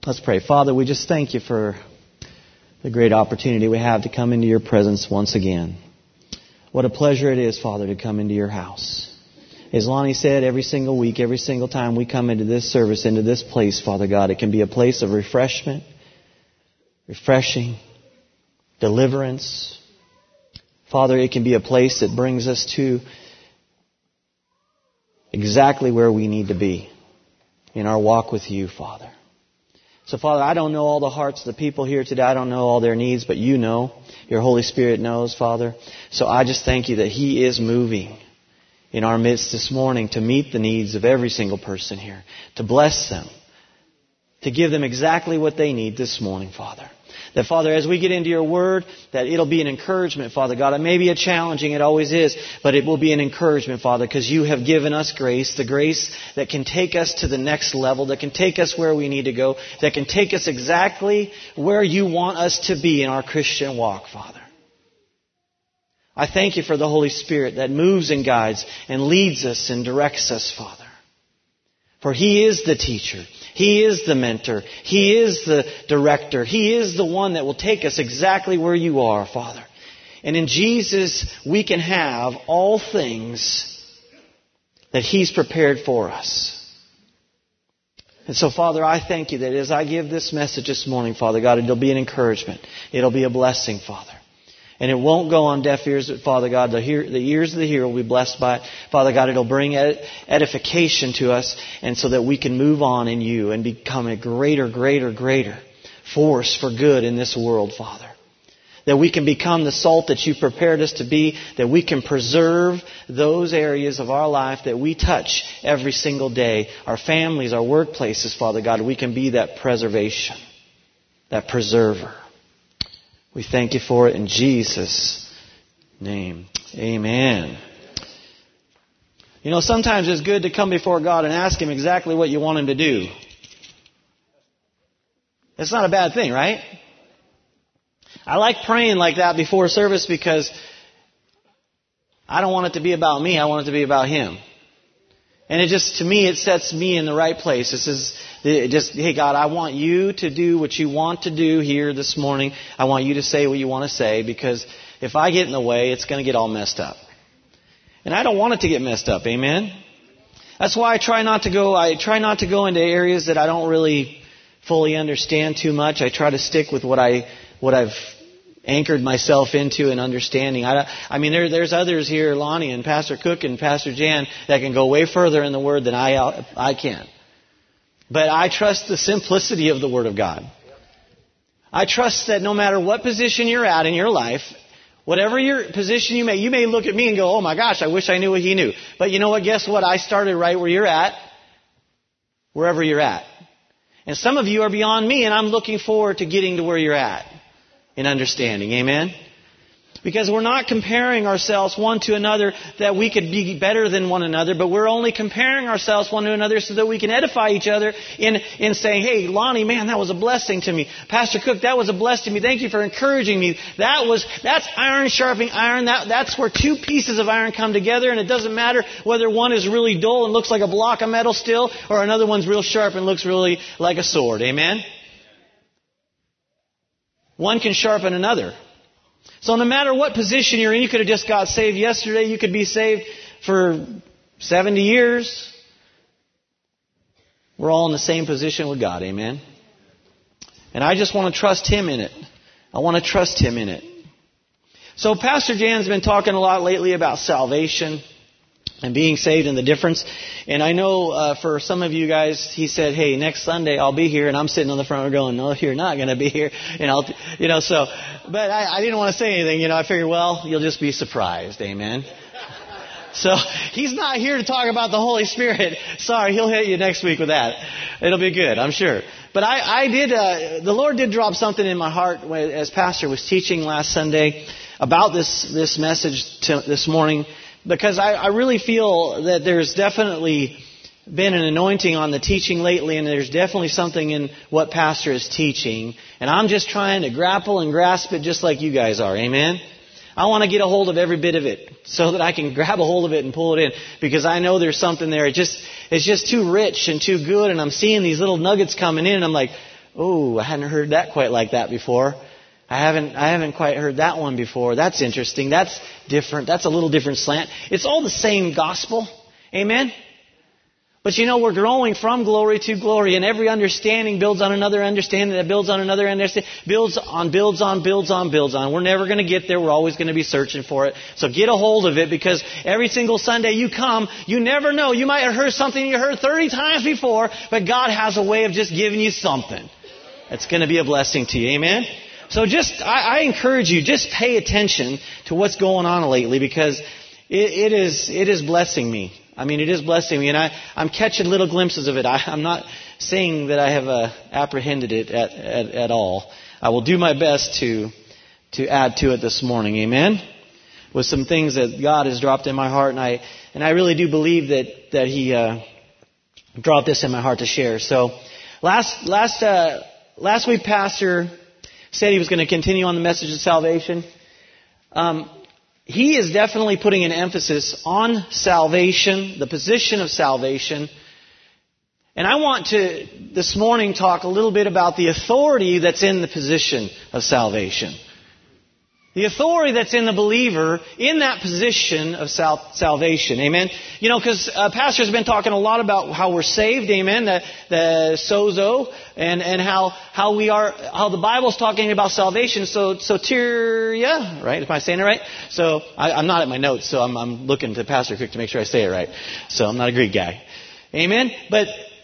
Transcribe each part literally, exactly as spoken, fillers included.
Let's pray. Father, we just thank you for the great opportunity we have to come into your presence once again. What a pleasure it is, Father, to come into your house. As Lonnie said, every single week, every single time we come into this service, into this place, Father God, it can be a place of refreshment, refreshing, deliverance. Father, it can be a place that brings us to exactly where we need to be in our walk with you, Father. So, Father, I don't know all the hearts of the people here today. I don't know all their needs, but you know. Your Holy Spirit knows, Father. So I just thank you that He is moving in our midst this morning to meet the needs of every single person here, to bless them, to give them exactly what they need this morning, Father. That, Father, as we get into your word, that it'll be an encouragement, Father God. It may be a challenging, it always is, but it will be an encouragement, Father, because you have given us grace, the grace that can take us to the next level, that can take us where we need to go, that can take us exactly where you want us to be in our Christian walk, Father. I thank you for the Holy Spirit that moves and guides and leads us and directs us, Father. For He is the teacher. He is the mentor. He is the director. He is the one that will take us exactly where you are, Father. And in Jesus, we can have all things that He's prepared for us. And so, Father, I thank you that as I give this message this morning, Father God, it'll be an encouragement. It'll be a blessing, Father. And it won't go on deaf ears, but Father God, the, hear, the ears of the hearer will be blessed by it. Father God, it'll bring ed- edification to us, and so that we can move on in you and become a greater, greater, greater force for good in this world, Father. That we can become the salt that you prepared us to be, that we can preserve those areas of our life that we touch every single day, our families, our workplaces, Father God. We can be that preservation, that preserver. We thank you for it in Jesus' name. Amen. You know, sometimes it's good to come before God and ask Him exactly what you want Him to do. It's not a bad thing, right? I like praying like that before service because I don't want it to be about me. I want it to be about Him. And it just, to me, it sets me in the right place. It says, it just, hey, God, I want you to do what you want to do here this morning. I want you to say what you want to say, because if I get in the way, it's going to get all messed up. And I don't want it to get messed up. Amen? That's why I try not to go, I try not to go into areas that I don't really fully understand too much. I try to stick with what I, what I've anchored myself into and understanding. I, I mean, there, there's others here, Lonnie and Pastor Cook and Pastor Jan, that can go way further in the Word than I, I can. But I trust the simplicity of the Word of God. I trust that no matter what position you're at in your life, whatever your position you may, you may look at me and go, oh my gosh, I wish I knew what he knew. But you know what? Guess what? I started right where you're at, wherever you're at. And some of you are beyond me, and I'm looking forward to getting to where you're at in understanding. Amen? Because we're not comparing ourselves one to another that we could be better than one another, but we're only comparing ourselves one to another so that we can edify each other in, in saying, hey, Lonnie, man, that was a blessing to me. Pastor Cook, that was a blessing to me. Thank you for encouraging me. That was, that's iron sharpening iron. That, that's where two pieces of iron come together, and it doesn't matter whether one is really dull and looks like a block of metal still, or another one's real sharp and looks really like a sword. Amen? One can sharpen another. So no matter what position you're in, you could have just got saved yesterday. You could be saved for seventy years. We're all in the same position with God. Amen? And I just want to trust Him in it. I want to trust Him in it. So Pastor Jan's been talking a lot lately about salvation and being saved and the difference. And I know uh, for some of you guys, he said, hey, next Sunday I'll be here. And I'm sitting on the front row going, no, you're not going to be here. And I'll, you know, so, but I, I didn't want to say anything. You know, I figured, well, you'll just be surprised. Amen. So he's not here to talk about the Holy Spirit. Sorry, he'll hit you next week with that. It'll be good, I'm sure. But I, I did, uh, the Lord did drop something in my heart as Pastor was teaching last Sunday about this, this message to, this morning. Because I, I really feel that there's definitely been an anointing on the teaching lately, and there's definitely something in what Pastor is teaching. And I'm just trying to grapple and grasp it just like you guys are. Amen? I want to get a hold of every bit of it so that I can grab a hold of it and pull it in. Because I know there's something there. It just, it's just too rich and too good. And I'm seeing these little nuggets coming in, and I'm like, Oh, I hadn't heard that quite like that before. I haven't, I haven't quite heard that one before. That's interesting. That's different. That's a little different slant. It's all the same gospel. Amen? But you know, we're growing from glory to glory, and every understanding builds on another understanding that builds on another understanding, builds on, builds on, builds on, builds on. We're never going to get there. We're always going to be searching for it. So get a hold of it, because every single Sunday you come, you never know. You might have heard something you heard thirty times before, but God has a way of just giving you something that's going to be a blessing to you. Amen? So just, I, I encourage you, just pay attention to what's going on lately, because it, it is, it is blessing me. I mean, it is blessing me, and I, I'm catching little glimpses of it. I, I'm not saying that I have uh, apprehended it at, at, at all. I will do my best to to add to it this morning, amen? With some things that God has dropped in my heart, and I and I really do believe that that He uh, dropped this in my heart to share. So, last last uh, last week, Pastor said he was going to continue on the message of salvation. Um, He is definitely putting an emphasis on salvation, the position of salvation. And I want to, this morning, talk a little bit about the authority that's in the position of salvation. The authority that's in the believer in that position of sal- salvation. Amen. You know, because uh, Pastor has been talking a lot about how we're saved. Amen. The, the sozo and and how how we are, how the Bible's talking about salvation. So soteria, right? Am I saying it right? So I, I'm not at my notes, so I'm, I'm looking to Pastor Cook to make sure I say it right. So I'm not a Greek guy. Amen. But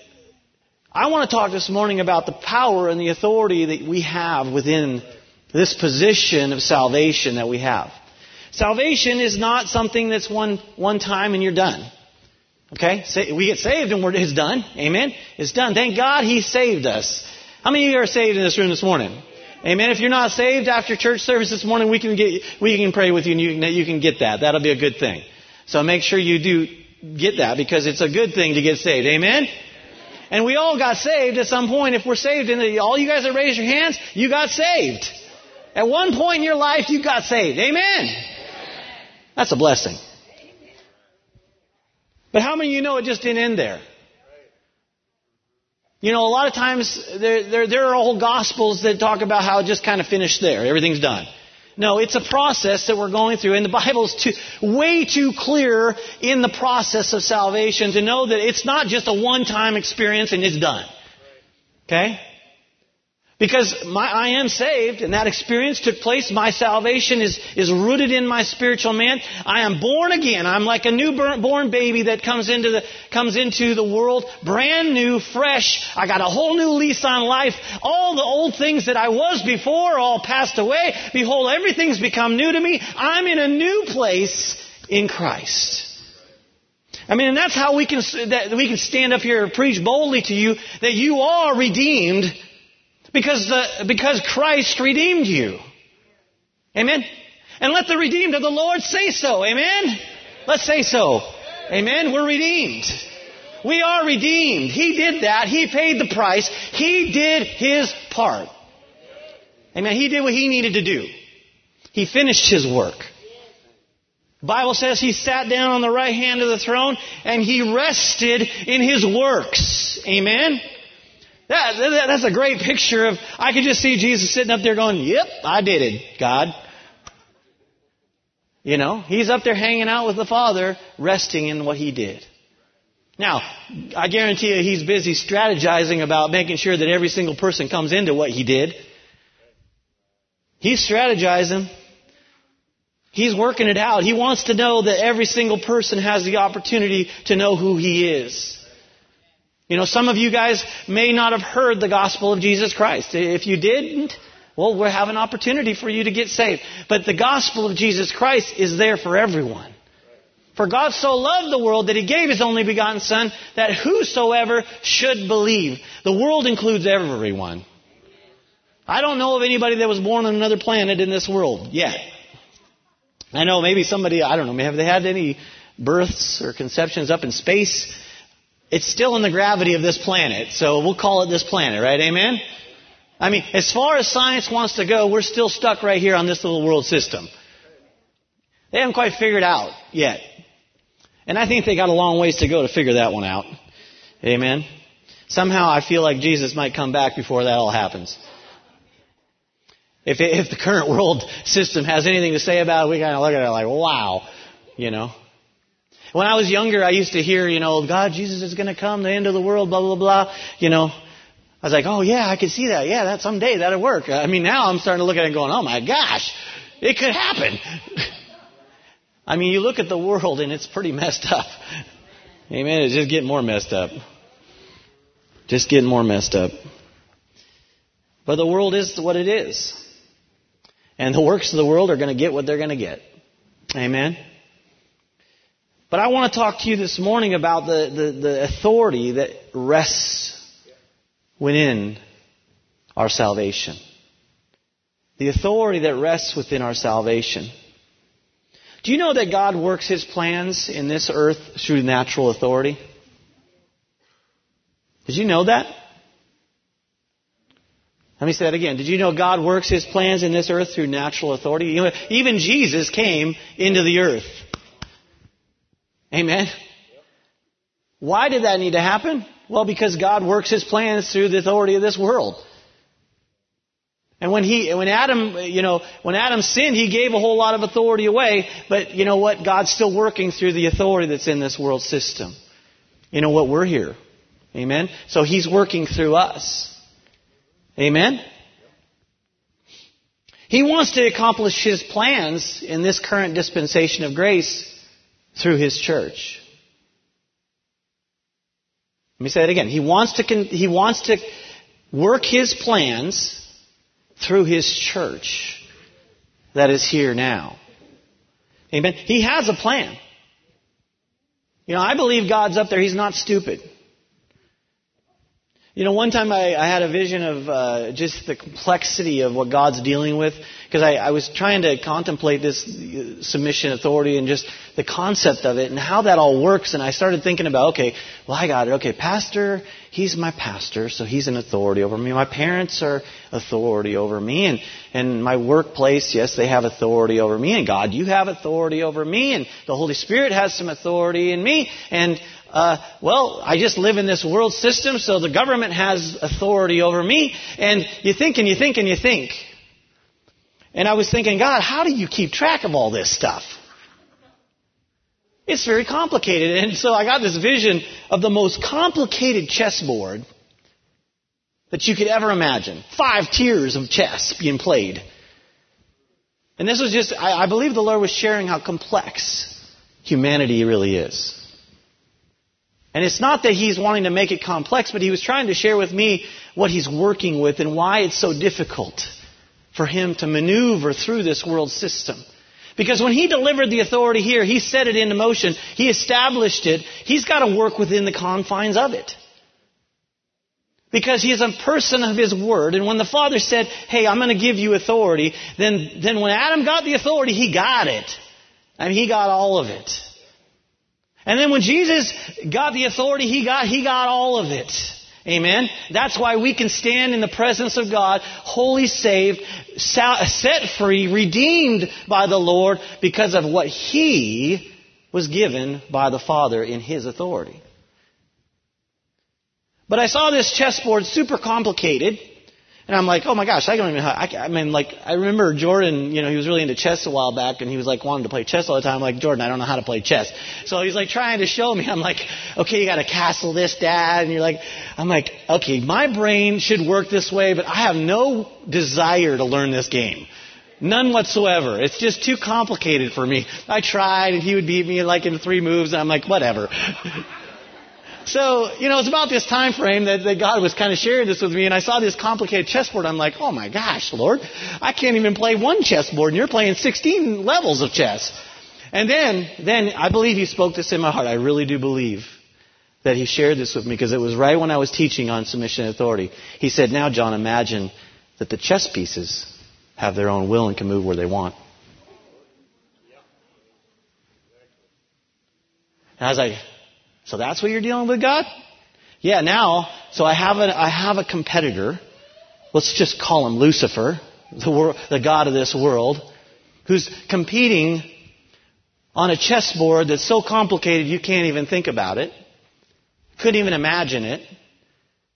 I want to talk this morning about the power and the authority that we have within this position of salvation that we have. Salvation is not something that's one one time and you're done. Okay? We get saved and we're, it's done. Amen? It's done. Thank God He saved us. How many of you are saved in this room this morning? Amen? If you're not saved after church service this morning, we can get we can pray with you and you can, you can get that. That'll be a good thing. So make sure you do get that, because it's a good thing to get saved. Amen? And we all got saved at some point. If we're saved, and all you guys that raise your hands, you got saved. At one point in your life, you got saved. Amen? That's a blessing. But how many of you know it just didn't end there? You know, a lot of times there, there, there are whole gospels that talk about how it just kind of finished there. Everything's done. No, it's a process that we're going through. And the Bible's too, way too clear in the process of salvation to know that it's not just a one-time experience and it's done. Okay? Because my, I am saved, and that experience took place. My salvation is, is rooted in my spiritual man. I am born again. I'm like a newborn baby that comes into the comes into the world, brand new, fresh. I got a whole new lease on life. All the old things that I was before all passed away. Behold, everything's become new to me. I'm in a new place in Christ. I mean, and that's how we can that we can stand up here and preach boldly to you that you are redeemed. Because the, because Christ redeemed you. Amen? And let the redeemed of the Lord say so. Amen? Let's say so. Amen? We're redeemed. We are redeemed. He did that. He paid the price. He did His part. Amen? He did what He needed to do. He finished His work. The Bible says He sat down on the right hand of the throne and He rested in His works. Amen? That, that, that's a great picture of, I could just see Jesus sitting up there going, yep, I did it, God. You know, He's up there hanging out with the Father, resting in what He did. Now, I guarantee you He's busy strategizing about making sure that every single person comes into what He did. He's strategizing. He's working it out. He wants to know that every single person has the opportunity to know who He is. You know, some of you guys may not have heard the gospel of Jesus Christ. If you didn't, well, we'll have an opportunity for you to get saved. But the gospel of Jesus Christ is there for everyone. For God so loved the world that He gave His only begotten Son, that whosoever should believe. The world includes everyone. I don't know of anybody that was born on another planet in this world yet. I know maybe somebody, I don't know, have they had any births or conceptions up in space? It's still in the gravity of this planet, so we'll call it this planet, right? Amen? I mean, as far as science wants to go, we're still stuck right here on this little world system. They haven't quite figured out yet. And I think they got a long ways to go to figure that one out. Amen? Somehow I feel like Jesus might come back before that all happens. If, if the current world system has anything to say about it, we kind of look at it like, wow, you know. When I was younger, I used to hear, you know, God, Jesus is going to come, the end of the world, blah, blah, blah. You know, I was like, oh, yeah, I could see that. Yeah, that someday that'll work. I mean, now I'm starting to look at it and going, oh, my gosh, it could happen. I mean, you look at the world and it's pretty messed up. Amen. It's just getting more messed up. Just getting more messed up. But the world is what it is. And the works of the world are going to get what they're going to get. Amen. But I want to talk to you this morning about the, the, the authority that rests within our salvation. The authority that rests within our salvation. Do you know that God works His plans in this earth through natural authority? Did you know that? Let me say that again. Did you know God works His plans in this earth through natural authority? You know, even Jesus came into the earth. Amen. Why did that need to happen? Well, because God works His plans through the authority of this world. And when he, when Adam, you know, when Adam sinned, he gave a whole lot of authority away. But you know what? God's still working through the authority that's in this world system. You know what? We're here. Amen. So He's working through us. Amen. He wants to accomplish His plans in this current dispensation of grace through His church. Let me say it again. He wants to, he wants to work His plans through His church that is here now. Amen. He has a plan. You know, I believe God's up there. He's not stupid. You know, one time I, I had a vision of uh, just the complexity of what God's dealing with. Because I, I was trying to contemplate this submission authority and just the concept of it and how that all works. And I started thinking about, okay, well, I got it. Okay, pastor, he's my pastor, so he's an authority over me. My parents are authority over me. And, and my workplace, yes, they have authority over me. And God, you have authority over me. And the Holy Spirit has some authority in me. And Uh, well, I just live in this world system, so the government has authority over me. And you think and you think and you think. And I was thinking, God, how do you keep track of all this stuff? It's very complicated. And so I got this vision of the most complicated chessboard that you could ever imagine. Five tiers of chess being played. And this was just, I, I believe the Lord was sharing how complex humanity really is. And it's not that He's wanting to make it complex, but He was trying to share with me what He's working with and why it's so difficult for Him to maneuver through this world system. Because when He delivered the authority here, He set it into motion. He established it. He's got to work within the confines of it. Because He is a person of His word. And when the Father said, hey, I'm going to give you authority, then, then when Adam got the authority, he got it. I mean, he got all of it. And then when Jesus got the authority He got, He got all of it. Amen? That's why we can stand in the presence of God, wholly saved, set free, redeemed by the Lord because of what He was given by the Father in His authority. But I saw this chessboard super complicated. And I'm like, oh my gosh, I don't even know how, I, I mean, like, I remember Jordan, you know, he was really into chess a while back and he was like wanting to play chess all the time. I'm like, Jordan, I don't know how to play chess. So he's like trying to show me. I'm like, okay, you got to castle this, Dad. And you're like, I'm like, okay, my brain should work this way, but I have no desire to learn this game. None whatsoever. It's just too complicated for me. I tried and he would beat me like in three moves and I'm like, whatever. So, you know, it's about this time frame that, that God was kind of sharing this with me, and I saw this complicated chessboard. I'm like, oh my gosh, Lord, I can't even play one chessboard, and you're playing sixteen levels of chess. And then, then I believe He spoke this in my heart. I really do believe that He shared this with me, because it was right when I was teaching on submission and authority. He said, now, John, imagine that the chess pieces have their own will and can move where they want. And I was like, so that's what you're dealing with, God? Yeah, now, so I have a, I have a competitor. Let's just call him Lucifer, the, wor- the god of this world, who's competing on a chessboard that's so complicated you can't even think about it. Couldn't even imagine it.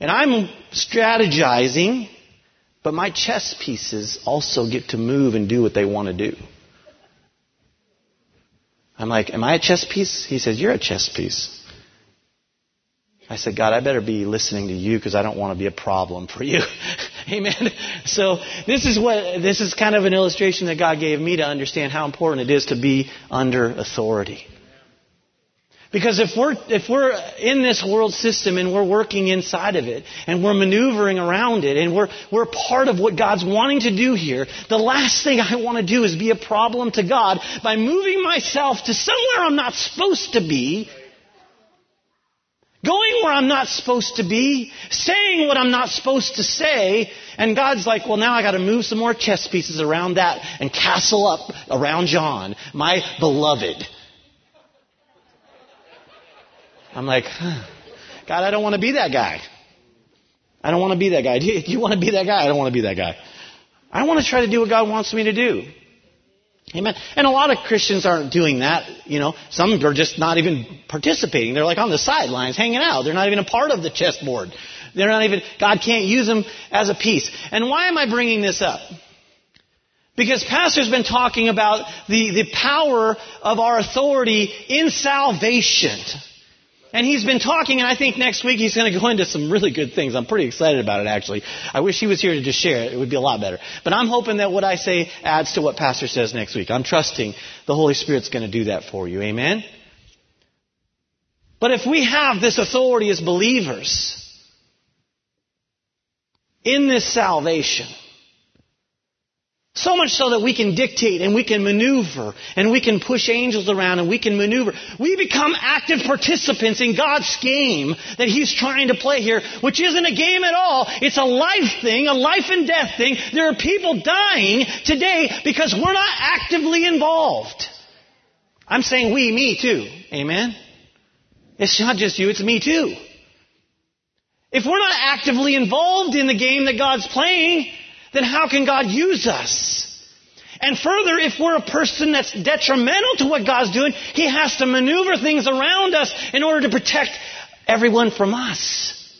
And I'm strategizing, but my chess pieces also get to move and do what they want to do. I'm like, am I a chess piece? He says, you're a chess piece. I said, God, I better be listening to you because I don't want to be a problem for you. Amen. So this is what this is kind of an illustration that God gave me to understand how important it is to be under authority. Because if we're if we're in this world system and we're working inside of it and we're maneuvering around it and we're we're part of what God's wanting to do here, the last thing I want to do is be a problem to God by moving myself to somewhere I'm not supposed to be, going where I'm not supposed to be, saying what I'm not supposed to say, and God's like, well, now I got to move some more chess pieces around that and castle up around John, my beloved. I'm like, huh, God, I don't want to be that guy. I don't want to be that guy. Do you, do you want to be that guy? I don't want to be that guy. I want to try to do what God wants me to do. Amen. And a lot of Christians aren't doing that. You know, some are just not even participating. They're like on the sidelines hanging out. They're not even a part of the chessboard. They're not even, God can't use them as a piece. And why am I bringing this up? Because Pastor's been talking about the, the power of our authority in salvation. And he's been talking, and I think next week he's going to go into some really good things. I'm pretty excited about it, actually. I wish he was here to just share it. It would be a lot better. But I'm hoping that what I say adds to what Pastor says next week. I'm trusting the Holy Spirit's going to do that for you. Amen? But if we have this authority as believers in this salvation, so much so that we can dictate and we can maneuver and we can push angels around and we can maneuver. We become active participants in God's game that He's trying to play here, which isn't a game at all. It's a life thing, a life and death thing. There are people dying today because we're not actively involved. I'm saying we, me too. Amen? It's not just you, it's me too. If we're not actively involved in the game that God's playing, then how can God use us? And further, if we're a person that's detrimental to what God's doing, He has to maneuver things around us in order to protect everyone from us.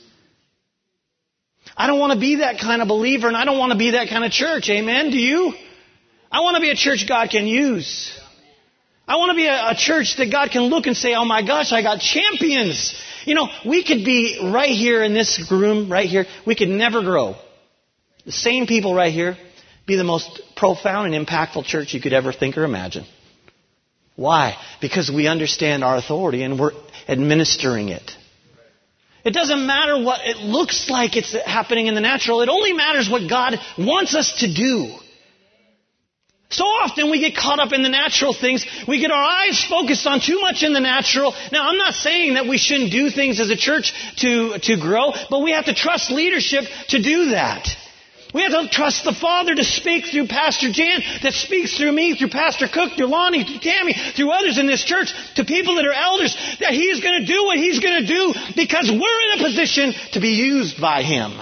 I don't want to be that kind of believer, and I don't want to be that kind of church. Amen? Do you? I want to be a church God can use. I want to be a, a church that God can look and say, oh my gosh, I got champions. You know, we could be right here in this room, right here. We could never grow. The same people right here be the most profound and impactful church you could ever think or imagine. Why? Because we understand our authority and we're administering it. It doesn't matter what it looks like it's happening in the natural. It only matters what God wants us to do. So often we get caught up in the natural things. We get our eyes focused on too much in the natural. Now, I'm not saying that we shouldn't do things as a church to, to grow, but we have to trust leadership to do that. We have to trust the Father to speak through Pastor Jan, that speaks through me, through Pastor Cook, through Lonnie, through Tammy, through others in this church, to people that are elders, that He's going to do what He's going to do because we're in a position to be used by Him.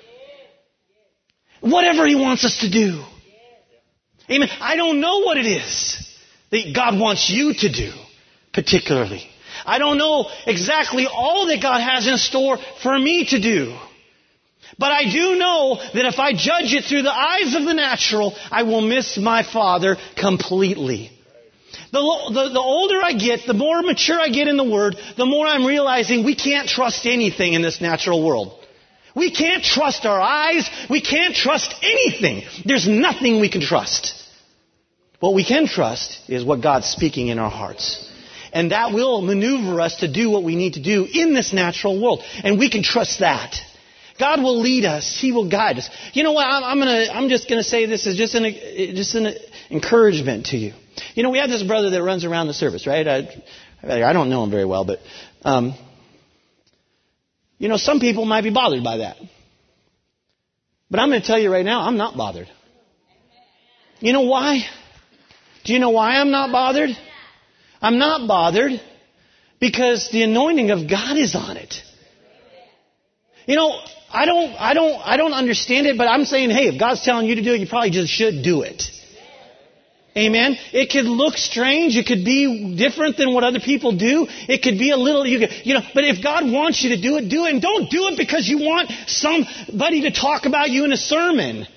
Whatever He wants us to do. Amen. I don't know what it is that God wants you to do, particularly. I don't know exactly all that God has in store for me to do. But I do know that if I judge it through the eyes of the natural, I will miss my Father completely. The, the, the older I get, the more mature I get in the Word, the more I'm realizing we can't trust anything in this natural world. We can't trust our eyes. We can't trust anything. There's nothing we can trust. What we can trust is what God's speaking in our hearts. And that will maneuver us to do what we need to do in this natural world. And we can trust that. God will lead us. He will guide us. You know what? I'm, I'm gonna. I'm just gonna say this is just an just an encouragement to you. You know, we have this brother that runs around the service, right? I, I don't know him very well, but um, you know, some people might be bothered by that. But I'm going to tell you right now, I'm not bothered. You know why? Do you know why I'm not bothered? I'm not bothered because the anointing of God is on it. You know, I don't, I don't, I don't understand it, but I'm saying, hey, if God's telling you to do it, you probably just should do it. Amen. It could look strange. It could be different than what other people do. It could be a little, you, could, you know, but if God wants you to do it, do it. And don't do it because you want somebody to talk about you in a sermon.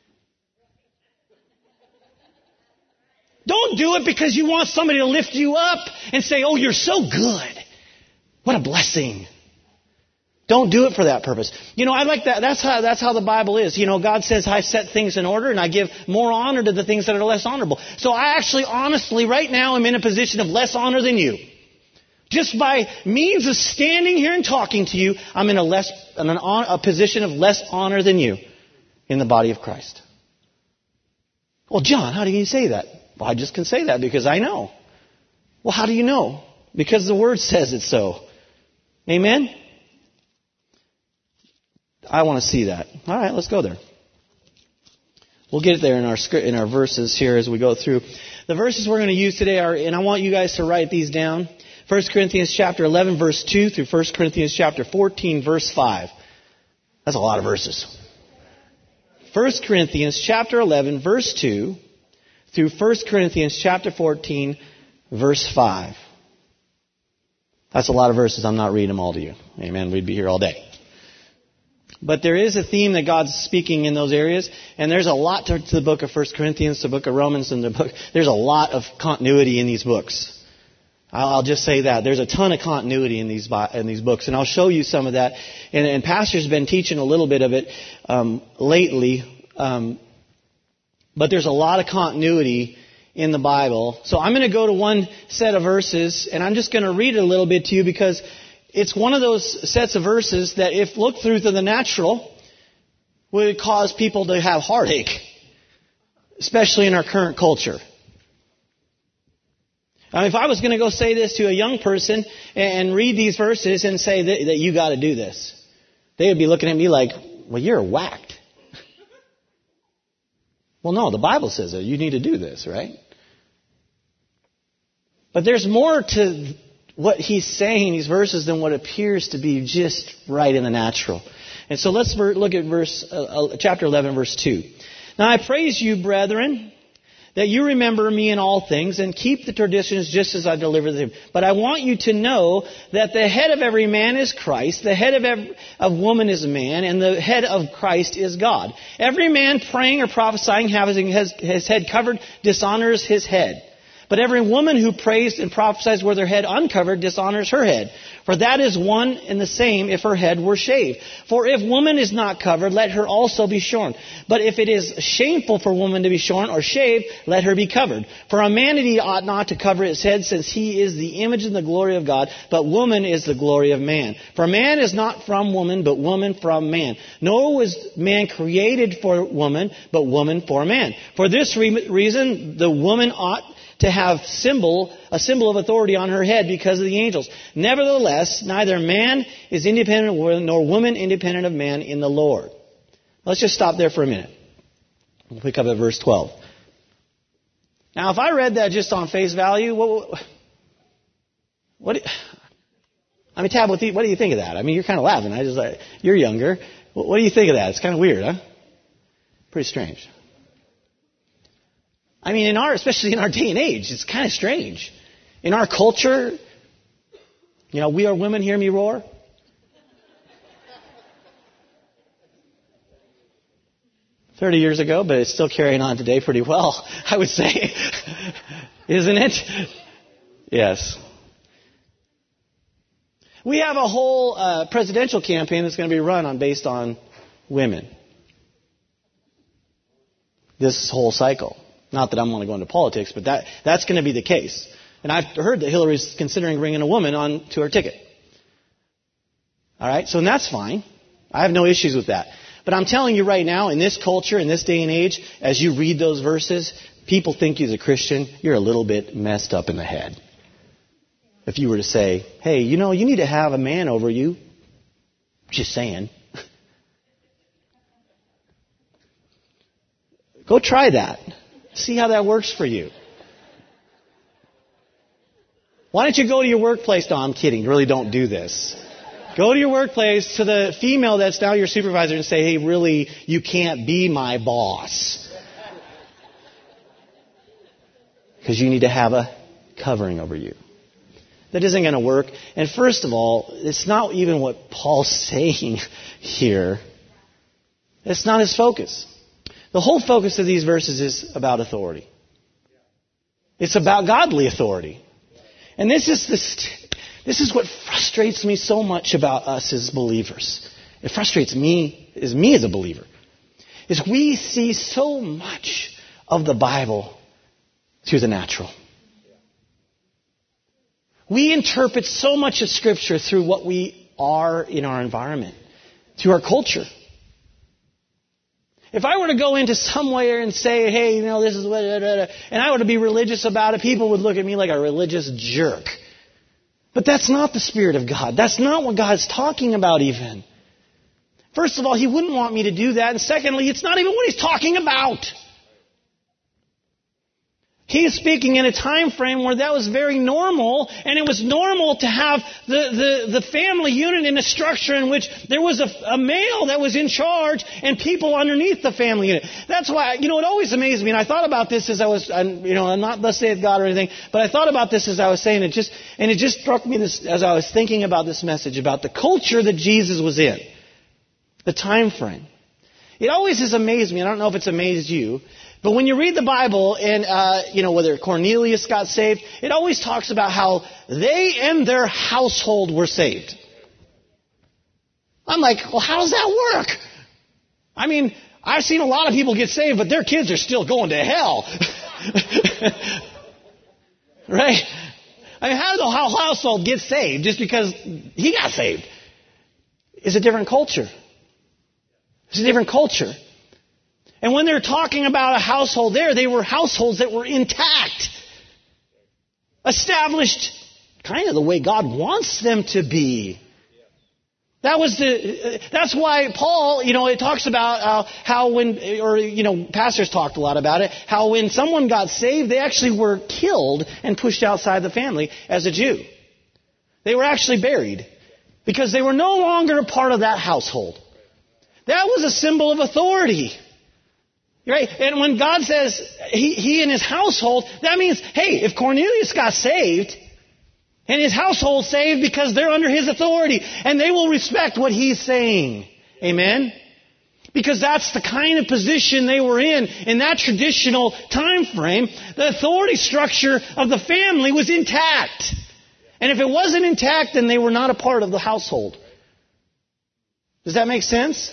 Don't do it because you want somebody to lift you up and say, oh, you're so good. What a blessing. Don't do it for that purpose. You know, I like that. That's how, that's how the Bible is. You know, God says, I set things in order and I give more honor to the things that are less honorable. So I actually, honestly, right now am in a position of less honor than you. Just by means of standing here and talking to you, I'm in a less, in an, a position of less honor than you in the body of Christ. Well, John, how do you say that? Well, I just can say that because I know. Well, how do you know? Because the Word says it so. Amen? I want to see that. All right, let's go there. We'll get there in our script, in our verses here as we go through. The verses we're going to use today are, and I want you guys to write these down. First Corinthians chapter eleven, verse two through First Corinthians chapter fourteen, verse five. That's a lot of verses. First Corinthians chapter eleven, verse two through First Corinthians chapter fourteen, verse five. That's a lot of verses. I'm not reading them all to you. Amen. We'd be here all day. But there is a theme that God's speaking in those areas. And there's a lot to, to the book of First Corinthians, the book of Romans, and the book. There's a lot of continuity in these books. I'll, I'll just say that. There's a ton of continuity in these in these books. And I'll show you some of that. And, and Pastor's been teaching a little bit of it um, lately. Um, but there's a lot of continuity in the Bible. So I'm going to go to one set of verses, and I'm just going to read it a little bit to you because it's one of those sets of verses that if looked through to the natural would cause people to have heartache, especially in our current culture. Now, if I was going to go say this to a young person and read these verses and say that, that you got to do this, they would be looking at me like, well, you're whacked. Well, no, the Bible says that you need to do this, right? But there's more to what he's saying in these verses than what appears to be just right in the natural. And so let's look at verse uh, chapter eleven, verse two. Now I praise you, brethren, that you remember me in all things and keep the traditions just as I delivered them. But I want you to know that the head of every man is Christ, the head of every, of woman is man, and the head of Christ is God. Every man praying or prophesying having his, his head covered dishonors his head. But every woman who prays and prophesies with her head uncovered dishonors her head. For that is one and the same if her head were shaved. For if woman is not covered, let her also be shorn. But if it is shameful for woman to be shorn or shaved, let her be covered. For a man indeed ought not to cover his head, since he is the image and the glory of God, but woman is the glory of man. For man is not from woman, but woman from man. Nor was man created for woman, but woman for man. For this re- reason, the woman ought to have symbol, a symbol of authority on her head because of the angels. Nevertheless, neither man is independent nor woman independent of man in the Lord. Let's just stop there for a minute. We'll pick up at verse twelve. Now, if I read that just on face value, what, what I mean, Tab, what do, you, what do you think of that? I mean, you're kind of laughing. I just like, you're younger. What, what do you think of that? It's kind of weird, huh? Pretty strange. I mean, in our, especially in our day and age, it's kind of strange. In our culture, you know, we are women, hear me roar. Thirty years ago, but it's still carrying on today pretty well, I would say. Isn't it? Yes. We have a whole uh, presidential campaign that's going to be run on based on women. This whole cycle. Not that I'm going to go into politics, but that that's going to be the case. And I've heard that Hillary's considering bringing a woman on to her ticket. All right, so that's fine. I have no issues with that. But I'm telling you right now, in this culture, in this day and age, as you read those verses, people think you as a Christian, you're a little bit messed up in the head. If you were to say, hey, you know, you need to have a man over you. Just saying. Go try that. See how that works for you. Why don't you go to your workplace? No, I'm kidding. Really don't do this. Go to your workplace to the female that's now your supervisor and say, hey, really, you can't be my boss. because you need to have a covering over you. That isn't going to work. And first of all, it's not even what Paul's saying here. It's not his focus. The whole focus of these verses is about authority. It's about godly authority. And this is this, this is what frustrates me so much about us as believers. It frustrates me, as me as a believer, is we see so much of the Bible through the natural. We interpret so much of Scripture through what we are in our environment, through our culture. If I were to go into somewhere and say, hey, you know, this is what, and I were to be religious about it, people would look at me like a religious jerk. But that's not the Spirit of God. That's not what God's talking about even. First of all, He wouldn't want me to do that. And secondly, it's not even what He's talking about. He is speaking in a time frame where that was very normal, and it was normal to have the, the, the family unit in a structure in which there was a, a male that was in charge and people underneath the family unit. That's why, you know, it always amazed me, and I thought about this as I was, you know, I'm not thus saith God or anything, but I thought about this as I was saying it, just, and it just struck me this, as I was thinking about this message, about the culture that Jesus was in, the time frame. It always has amazed me. I don't know if it's amazed you. But when you read the Bible, and, uh, you know, whether Cornelius got saved, it always talks about how they and their household were saved. I'm like, well, how does that work? I mean, I've seen a lot of people get saved, but their kids are still going to hell. Right? I mean, how does the whole household get saved just because he got saved? It's a different culture. It's a different culture. And when they're talking about a household there, they were households that were intact. Established kind of the way God wants them to be. That was the, that's why Paul, you know, it talks about uh, how when, or, you know, pastors talked a lot about it, how when someone got saved, they actually were killed and pushed outside the family as a Jew. They were actually buried because they were no longer a part of that household. That was a symbol of authority. Right? And when God says he, he and his household, that means, hey, if Cornelius got saved, and his household saved because they're under his authority, and they will respect what he's saying. Amen? Because that's the kind of position they were in, in that traditional time frame. The authority structure of the family was intact. And if it wasn't intact, then they were not a part of the household. Does that make sense?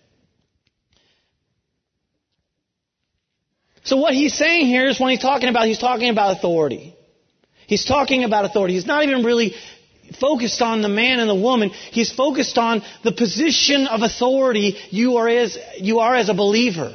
So what he's saying here is when he's talking about, he's talking about authority. He's talking about authority. He's not even really focused on the man and the woman. He's focused on the position of authority you are as, you are as a believer.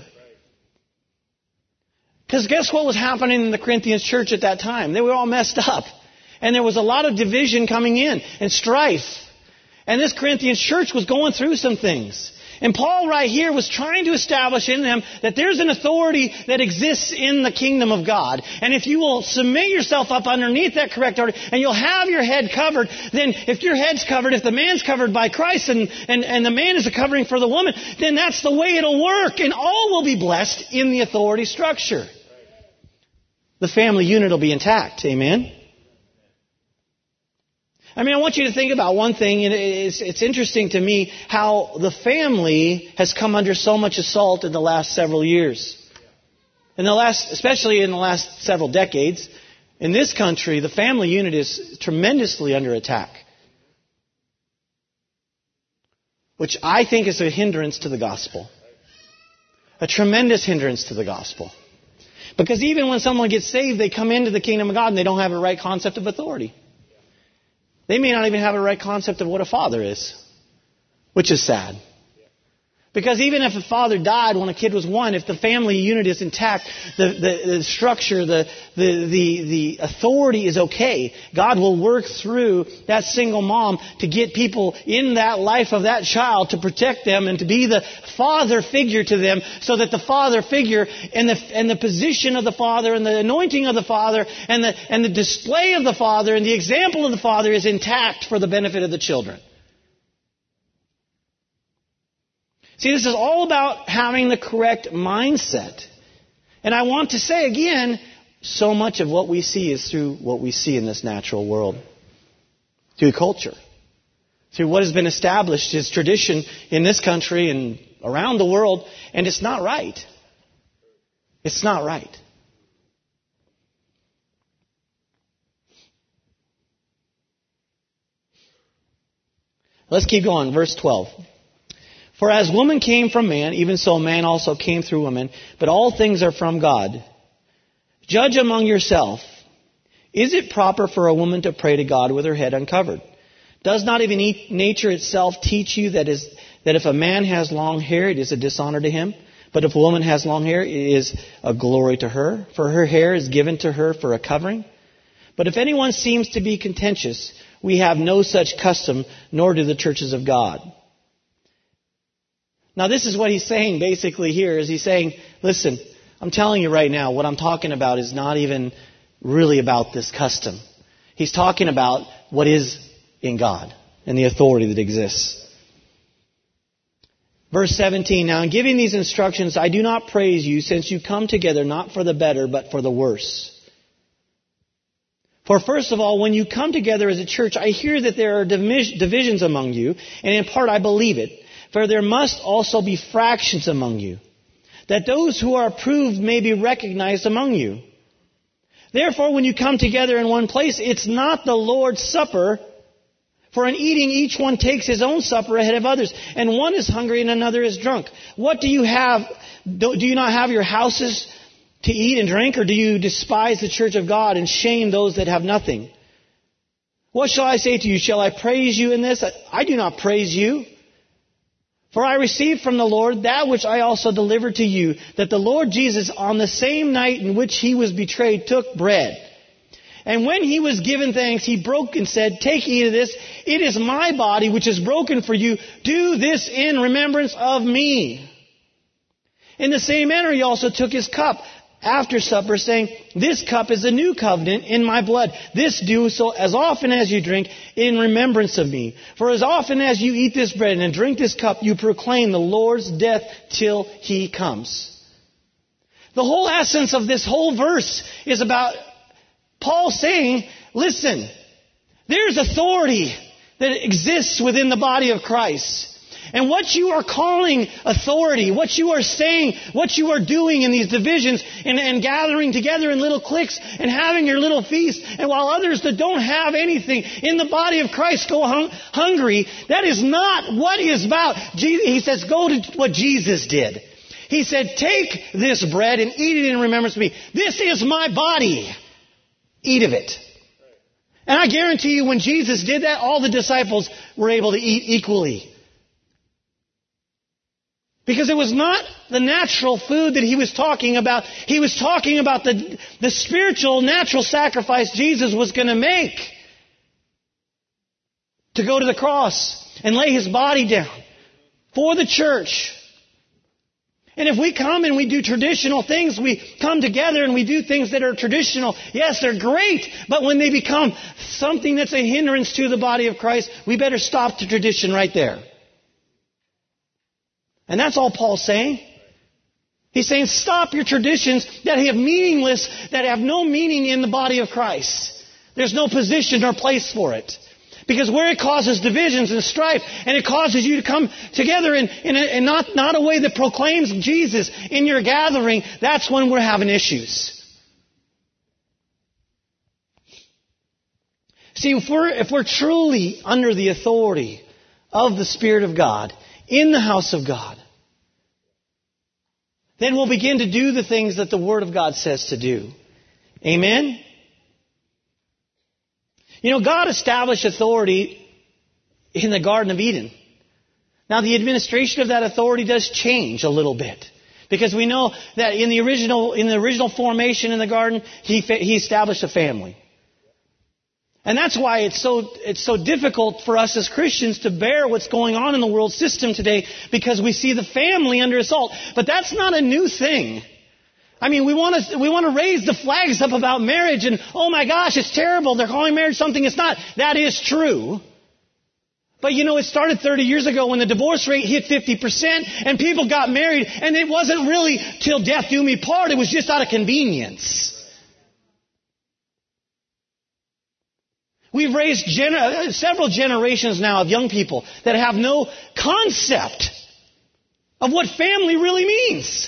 Because guess what was happening in the Corinthian church at that time? They were all messed up. And there was a lot of division coming in and strife. And this Corinthian church was going through some things. And Paul right here was trying to establish in them that there's an authority that exists in the kingdom of God. And if you will submit yourself up underneath that correct authority, and you'll have your head covered, then if your head's covered, if the man's covered by Christ, and, and, and the man is a covering for the woman, then that's the way it'll work. And all will be blessed in the authority structure. The family unit will be intact. Amen? I mean, I want you to think about one thing, and it's, it's interesting to me how the family has come under so much assault in the last several years. In the last, especially in the last several decades, in this country, the family unit is tremendously under attack. Which I think is a hindrance to the gospel. A tremendous hindrance to the gospel. Because even when someone gets saved, they come into the kingdom of God and they don't have a right concept of authority. They may not even have a right concept of what a father is, which is sad. Because even if a father died when a kid was one, if the family unit is intact, the, the, the structure, the, the, the, the authority is okay. God will work through that single mom to get people in that life of that child to protect them and to be the father figure to them, so that the father figure and the, and the position of the father and the anointing of the father and the, and the display of the father and the example of the father is intact for the benefit of the children. See, this is all about having the correct mindset. And I want to say again, So much of what we see is through what we see in this natural world. Through culture. Through what has been established as tradition in this country and around the world. And it's not right. It's not right. Let's keep going. Verse twelve. For as woman came from man, even so man also came through woman. But all things are from God. Judge among yourself. Is it proper for a woman to pray to God with her head uncovered? Does not even nature itself teach you that is that if a man has long hair, it is a dishonor to him? But if a woman has long hair, it is a glory to her. For her hair is given to her for a covering. But if anyone seems to be contentious, we have no such custom, nor do the churches of God. Now this is what he's saying basically here, is he's saying, listen, I'm telling you right now, what I'm talking about is not even really about this custom. He's talking about what is in God and the authority that exists. Verse seventeen, now in giving these instructions, I do not praise you, since you come together not for the better, but for the worse. For first of all, when you come together as a church, I hear that there are divisions among you, and in part I believe it. For there must also be fractions among you, that those who are approved may be recognized among you. Therefore, when you come together in one place, it's not the Lord's Supper. For in eating, each one takes his own supper ahead of others, and one is hungry and another is drunk. What do you have? Do you not have your houses to eat and drink, or do you despise the church of God and shame those that have nothing? What shall I say to you? Shall I praise you in this? I do not praise you. For I received from the Lord that which I also delivered to you, that the Lord Jesus, on the same night in which he was betrayed, took bread. And when he was given thanks, he broke and said, take, eat of this. It is my body which is broken for you. Do this in remembrance of me. In the same manner he also took his cup after supper, saying, this cup is the new covenant in my blood. This do so as often as you drink in remembrance of me. For as often as you eat this bread and drink this cup, you proclaim the Lord's death till he comes. The whole essence of this whole verse is about Paul saying, listen, there's authority that exists within the body of Christ. And what you are calling authority, what you are saying, what you are doing in these divisions and, and gathering together in little cliques and having your little feast, and while others that don't have anything in the body of Christ go hung, hungry, that is not what is about. Jesus, he says, go to what Jesus did. He said, take this bread and eat it in remembrance of me. This is my body. Eat of it. And I guarantee you when Jesus did that, all the disciples were able to eat equally. Because it was not the natural food that he was talking about. He was talking about the, the spiritual, natural sacrifice Jesus was going to make. To go to the cross and lay his body down for the church. And if we come and we do traditional things, we come together and we do things that are traditional. Yes, they're great. But when they become something that's a hindrance to the body of Christ, we better stop the tradition right there. And that's all Paul's saying. He's saying stop your traditions that have meaningless, that have no meaning in the body of Christ. There's no position or place for it. Because where it causes divisions and strife, and it causes you to come together in, in, a, in not, not a way that proclaims Jesus in your gathering, that's when we're having issues. See, if we're, if we're truly under the authority of the Spirit of God, in the house of God, then we'll begin to do the things that the Word of God says to do. Amen? You know, God established authority in the Garden of Eden. Now, the administration of that authority does change a little bit. Because we know that in the original, in the original formation in the garden, He, he established a family. And that's why it's so, it's so difficult for us as Christians to bear what's going on in the world system today, because we see the family under assault. But that's not a new thing. I mean, we want to, we want to raise the flags up about marriage and, oh my gosh, it's terrible. They're calling marriage something it's not. That is true. But you know, it started thirty years ago when the divorce rate hit fifty percent and people got married, and it wasn't really till death do me part. It was just out of convenience. We've raised gener- several generations now of young people that have no concept of what family really means.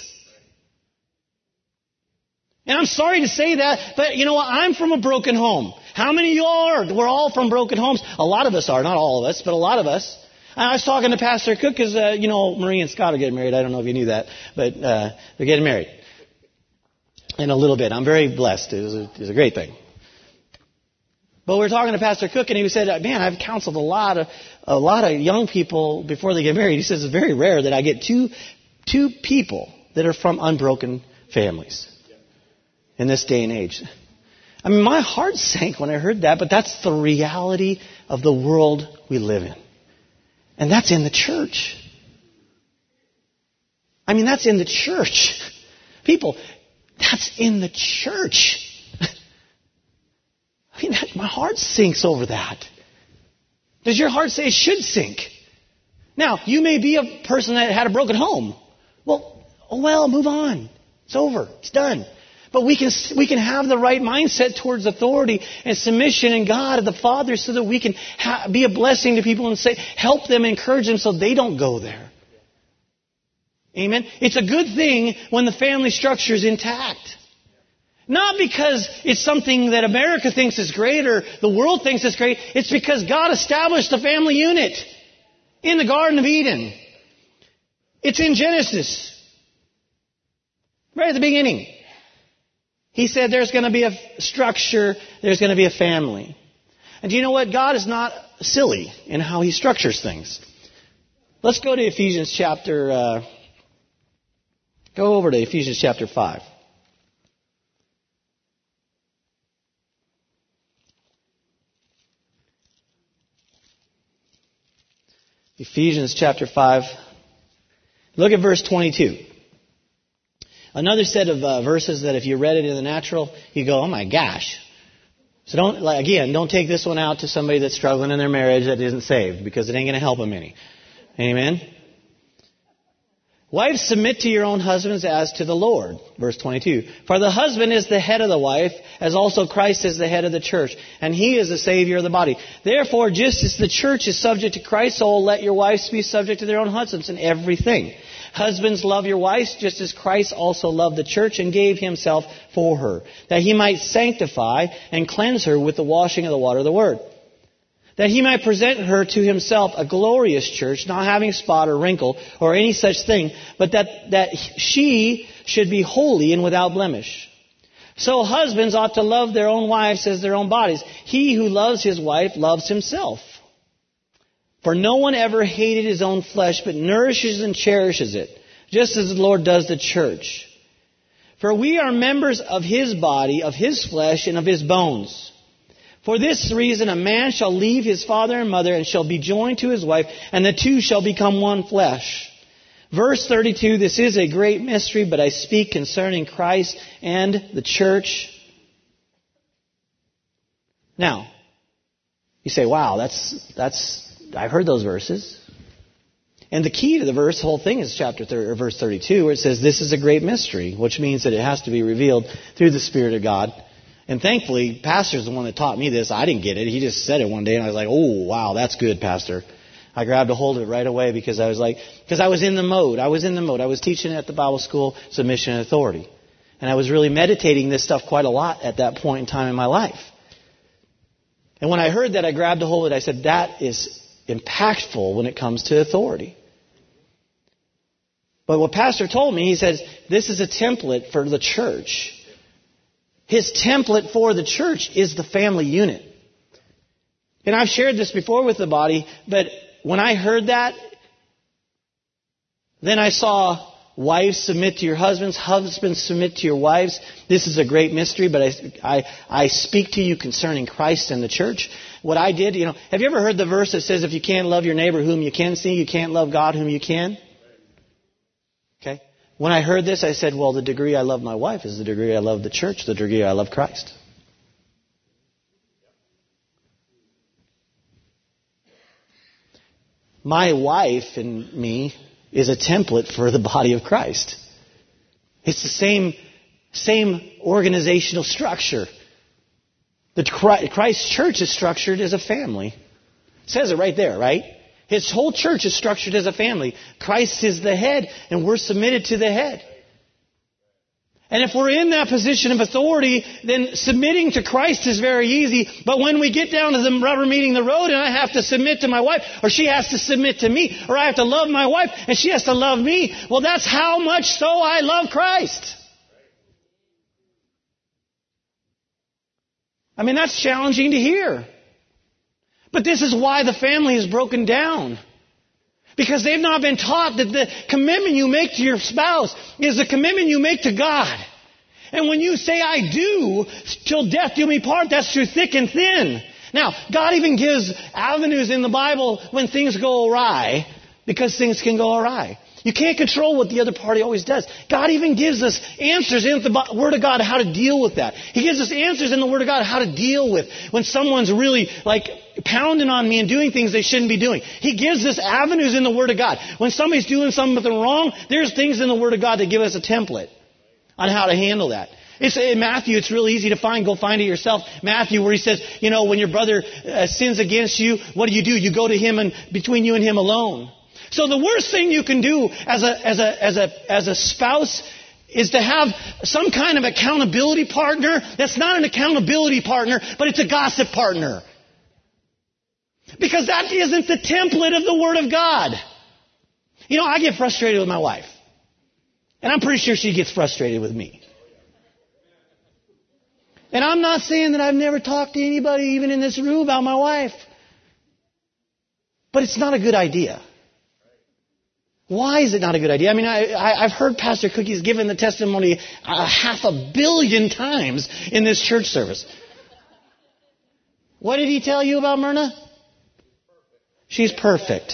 And I'm sorry to say that, but you know what? I'm from a broken home. How many of you are? We're all from broken homes. A lot of us are, not all of us, but a lot of us. I was talking to Pastor Cook because, uh, you know, Marie and Scott are getting married. I don't know if you knew that, but uh, they're getting married in a little bit. I'm very blessed. It was a, it was a great thing. But we were talking to Pastor Cook, and he said, man, I've counseled a lot of a lot of young people before they get married. He says it's very rare that I get two two people that are from unbroken families in this day and age. I mean, my heart sank when I heard that, but that's the reality of the world we live in. And that's in the church. I mean, that's in the church. People, that's in the church. I mean, that, my heart sinks over that. Does your heart say it should sink? Now, you may be a person that had a broken home. Well, oh well, move on. It's over. It's done. But we can we can have the right mindset towards authority and submission in God and the Father so that we can ha- be a blessing to people and say, help them, encourage them so they don't go there. Amen? It's a good thing when the family structure is intact. Not because it's something that America thinks is great or the world thinks is great. It's because God established the family unit in the Garden of Eden. It's in Genesis. Right at the beginning. He said there's going to be a structure, there's going to be a family. And do you know what? God is not silly in how He structures things. Let's go to Ephesians chapter, uh, go over to Ephesians chapter five. Ephesians chapter five. Look at verse twenty-two. Another set of uh, verses that if you read it in the natural, you go, oh my gosh. So don't, like, again, don't take this one out to somebody that's struggling in their marriage that isn't saved, because it ain't going to help them any. Amen? Wives, submit to your own husbands as to the Lord. Verse twenty-two. For the husband is the head of the wife, as also Christ is the head of the church, and He is the Savior of the body. Therefore, just as the church is subject to Christ, so let your wives be subject to their own husbands in everything. Husbands, love your wives, just as Christ also loved the church and gave Himself for her, that He might sanctify and cleanse her with the washing of the water of the Word, that He might present her to Himself a glorious church, not having spot or wrinkle or any such thing, but that, that she should be holy and without blemish. So husbands ought to love their own wives as their own bodies. He who loves his wife loves himself. For no one ever hated his own flesh, but nourishes and cherishes it, just as the Lord does the church. For we are members of His body, of His flesh, and of His bones. For this reason a man shall leave his father and mother, and shall be joined to his wife, and the two shall become one flesh. Verse thirty-two, this is a great mystery, but I speak concerning Christ and the church. Now, you say, wow, that's that's I've heard those verses. And the key to the verse, the whole thing is chapter thirty, or verse thirty-two, where it says this is a great mystery, which means that it has to be revealed through the Spirit of God. And thankfully, Pastor's the one that taught me this. I didn't get it. He just said it one day, and I was like, oh, wow, that's good, Pastor. I grabbed a hold of it right away because I was like, because I was in the mode. I was in the mode. I was teaching at the Bible school, submission and authority. And I was really meditating this stuff quite a lot at that point in time in my life. And when I heard that, I grabbed a hold of it. I said, that is impactful when it comes to authority. But what Pastor told me, he says, this is a template for the church. His template for the church is the family unit. And I've shared this before with the body, but when I heard that, then I saw wives submit to your husbands, husbands submit to your wives. This is a great mystery, but I, I, I speak to you concerning Christ and the church. What I did, you know, have you ever heard the verse that says if you can't love your neighbor whom you can see, you can't love God whom you can? Okay. When I heard this, I said, well, the degree I love my wife is the degree I love the church, the degree I love Christ. My wife and me is a template for the body of Christ. It's the same, same organizational structure. The Christ church is structured as a family. It says it right there, right? His whole church is structured as a family. Christ is the head, and we're submitted to the head. And if we're in that position of authority, then submitting to Christ is very easy. But when we get down to the rubber meeting the road and I have to submit to my wife, or she has to submit to me, or I have to love my wife and she has to love me, well, that's how much so I love Christ. I mean, that's challenging to hear. But this is why the family is broken down. Because they've not been taught that the commitment you make to your spouse is the commitment you make to God. And when you say, I do, till death do me part, that's through thick and thin. Now, God even gives avenues in the Bible when things go awry, because things can go awry. You can't control what the other party always does. God even gives us answers in the Word of God how to deal with that. He gives us answers in the Word of God how to deal with when someone's really like pounding on me and doing things they shouldn't be doing. He gives us avenues in the Word of God. When somebody's doing something wrong, there's things in the Word of God that give us a template on how to handle that. It's in Matthew, it's real easy to find. Go find it yourself. Matthew, where he says, you know, when your brother uh, sins against you, what do you do? You go to him and between you and him alone. So the worst thing you can do as a, as a, as a, as a spouse is to have some kind of accountability partner that's not an accountability partner, but it's a gossip partner. Because that isn't the template of the Word of God. You know, I get frustrated with my wife. And I'm pretty sure she gets frustrated with me. And I'm not saying that I've never talked to anybody, even in this room, about my wife. But it's not a good idea. Why is it not a good idea? I mean, I, I, I've heard Pastor Cookie's given the testimony a half a billion times in this church service. What did he tell you about Myrna? She's perfect.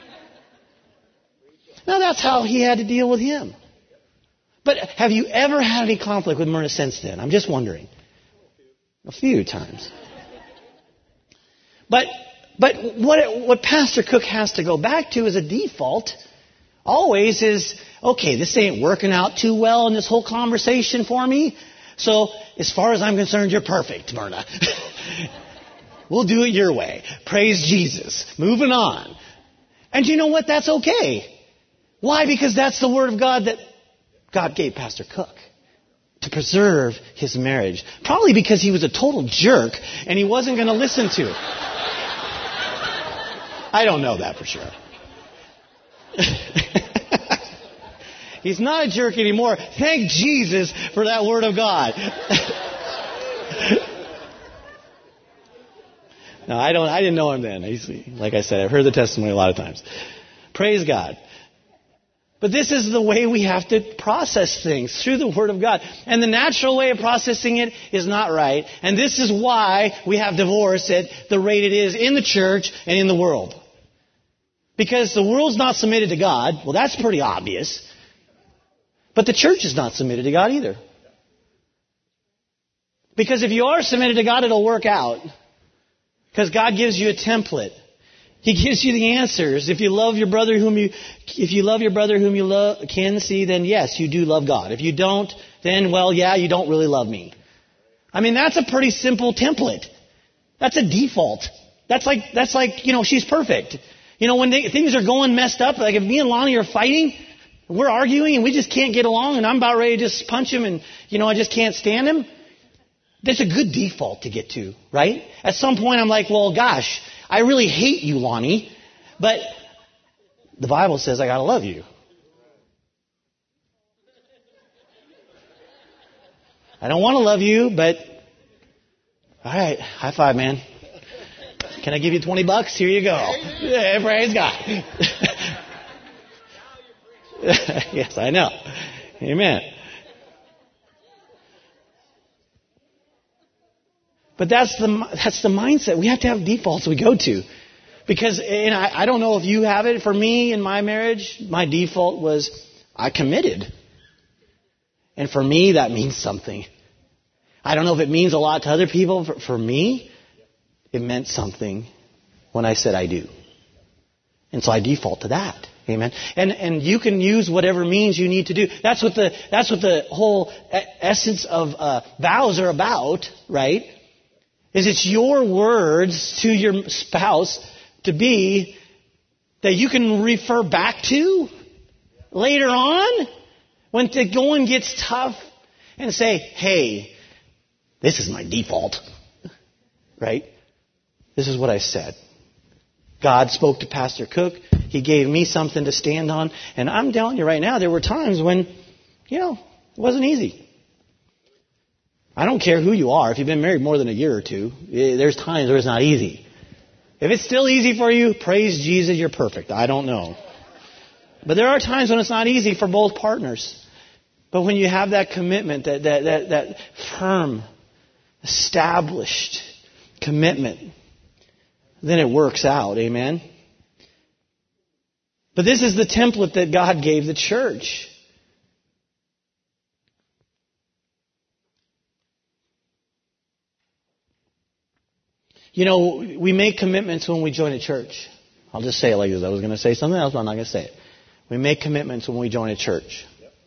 Now, that's how he had to deal with him. But have you ever had any conflict with Myrna since then? I'm just wondering. A few times. But but what what Pastor Cook has to go back to as a default always is, okay, this ain't working out too well in this whole conversation for me. So as far as I'm concerned, you're perfect, Myrna. We'll do it your way. Praise Jesus. Moving on. And you know what? That's okay. Why? Because that's the Word of God that God gave Pastor Cook to preserve his marriage. Probably because he was a total jerk and he wasn't going to listen to it. I don't know that for sure. He's not a jerk anymore. Thank Jesus for that Word of God. No, I don't. I didn't know him then. He's, like I said, I've heard the testimony a lot of times. Praise God. But this is the way we have to process things, through the Word of God. And the natural way of processing it is not right. And this is why we have divorce at the rate it is in the church and in the world. Because the world's not submitted to God. Well, that's pretty obvious. But the church is not submitted to God either. Because if you are submitted to God, it'll work out. Because God gives you a template. He gives you the answers. If you love your brother whom you, if you love your brother whom you love, can see, then yes, you do love God. If you don't, then, well, yeah, you don't really love me. I mean, that's a pretty simple template. That's a default. That's like, that's like, you know, she's perfect. You know, when they, things are going messed up, like if me and Lonnie are fighting, we're arguing and we just can't get along and I'm about ready to just punch him and, you know, I just can't stand him. That's a good default to get to, right? At some point I'm like, well, gosh, I really hate you, Lonnie, but the Bible says I gotta love you. I don't want to love you, but all right, high five, man. Can I give you twenty bucks? Here you go. Yeah, praise God. Yes, I know. Amen. But that's the that's the mindset. We have to have defaults we go to. Because, and I, I don't know if you have it. For me, in my marriage, my default was I committed. And for me, that means something. I don't know if it means a lot to other people. For, for me, it meant something when I said I do. And so I default to that. Amen. And and you can use whatever means you need to do. That's what the that's what the whole essence of uh, vows are about, right? is it's your words to your spouse to be that you can refer back to later on when the going gets tough and say, hey, this is my default. Right? This is what I said. God spoke to Pastor Cook. He gave me something to stand on. And I'm telling you right now, there were times when, you know, it wasn't easy. I don't care who you are. If you've been married more than a year or two, there's times where it's not easy. If it's still easy for you, praise Jesus, you're perfect. I don't know. But there are times when it's not easy for both partners. But when you have that commitment, that that that, that firm, established commitment, then it works out. Amen? But this is the template that God gave the church. You know, we make commitments when we join a church. I'll just say it like this. I was going to say something else, but I'm not going to say it. We make commitments when we join a church.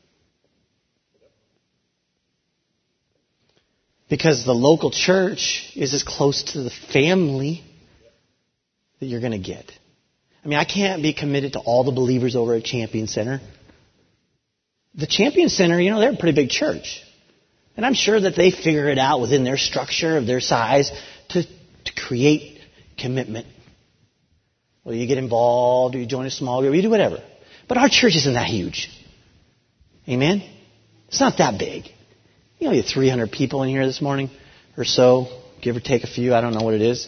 Because the local church is as close to the family that you're going to get. I mean, I can't be committed to all the believers over at Champion Center. The Champion Center, you know, they're a pretty big church. And I'm sure that they figure it out within their structure of their size to to create commitment. Whether you get involved or you join a small group, you do whatever. But our church isn't that huge. Amen? It's not that big. You know, you have three hundred people in here this morning or so, give or take a few. I don't know what it is.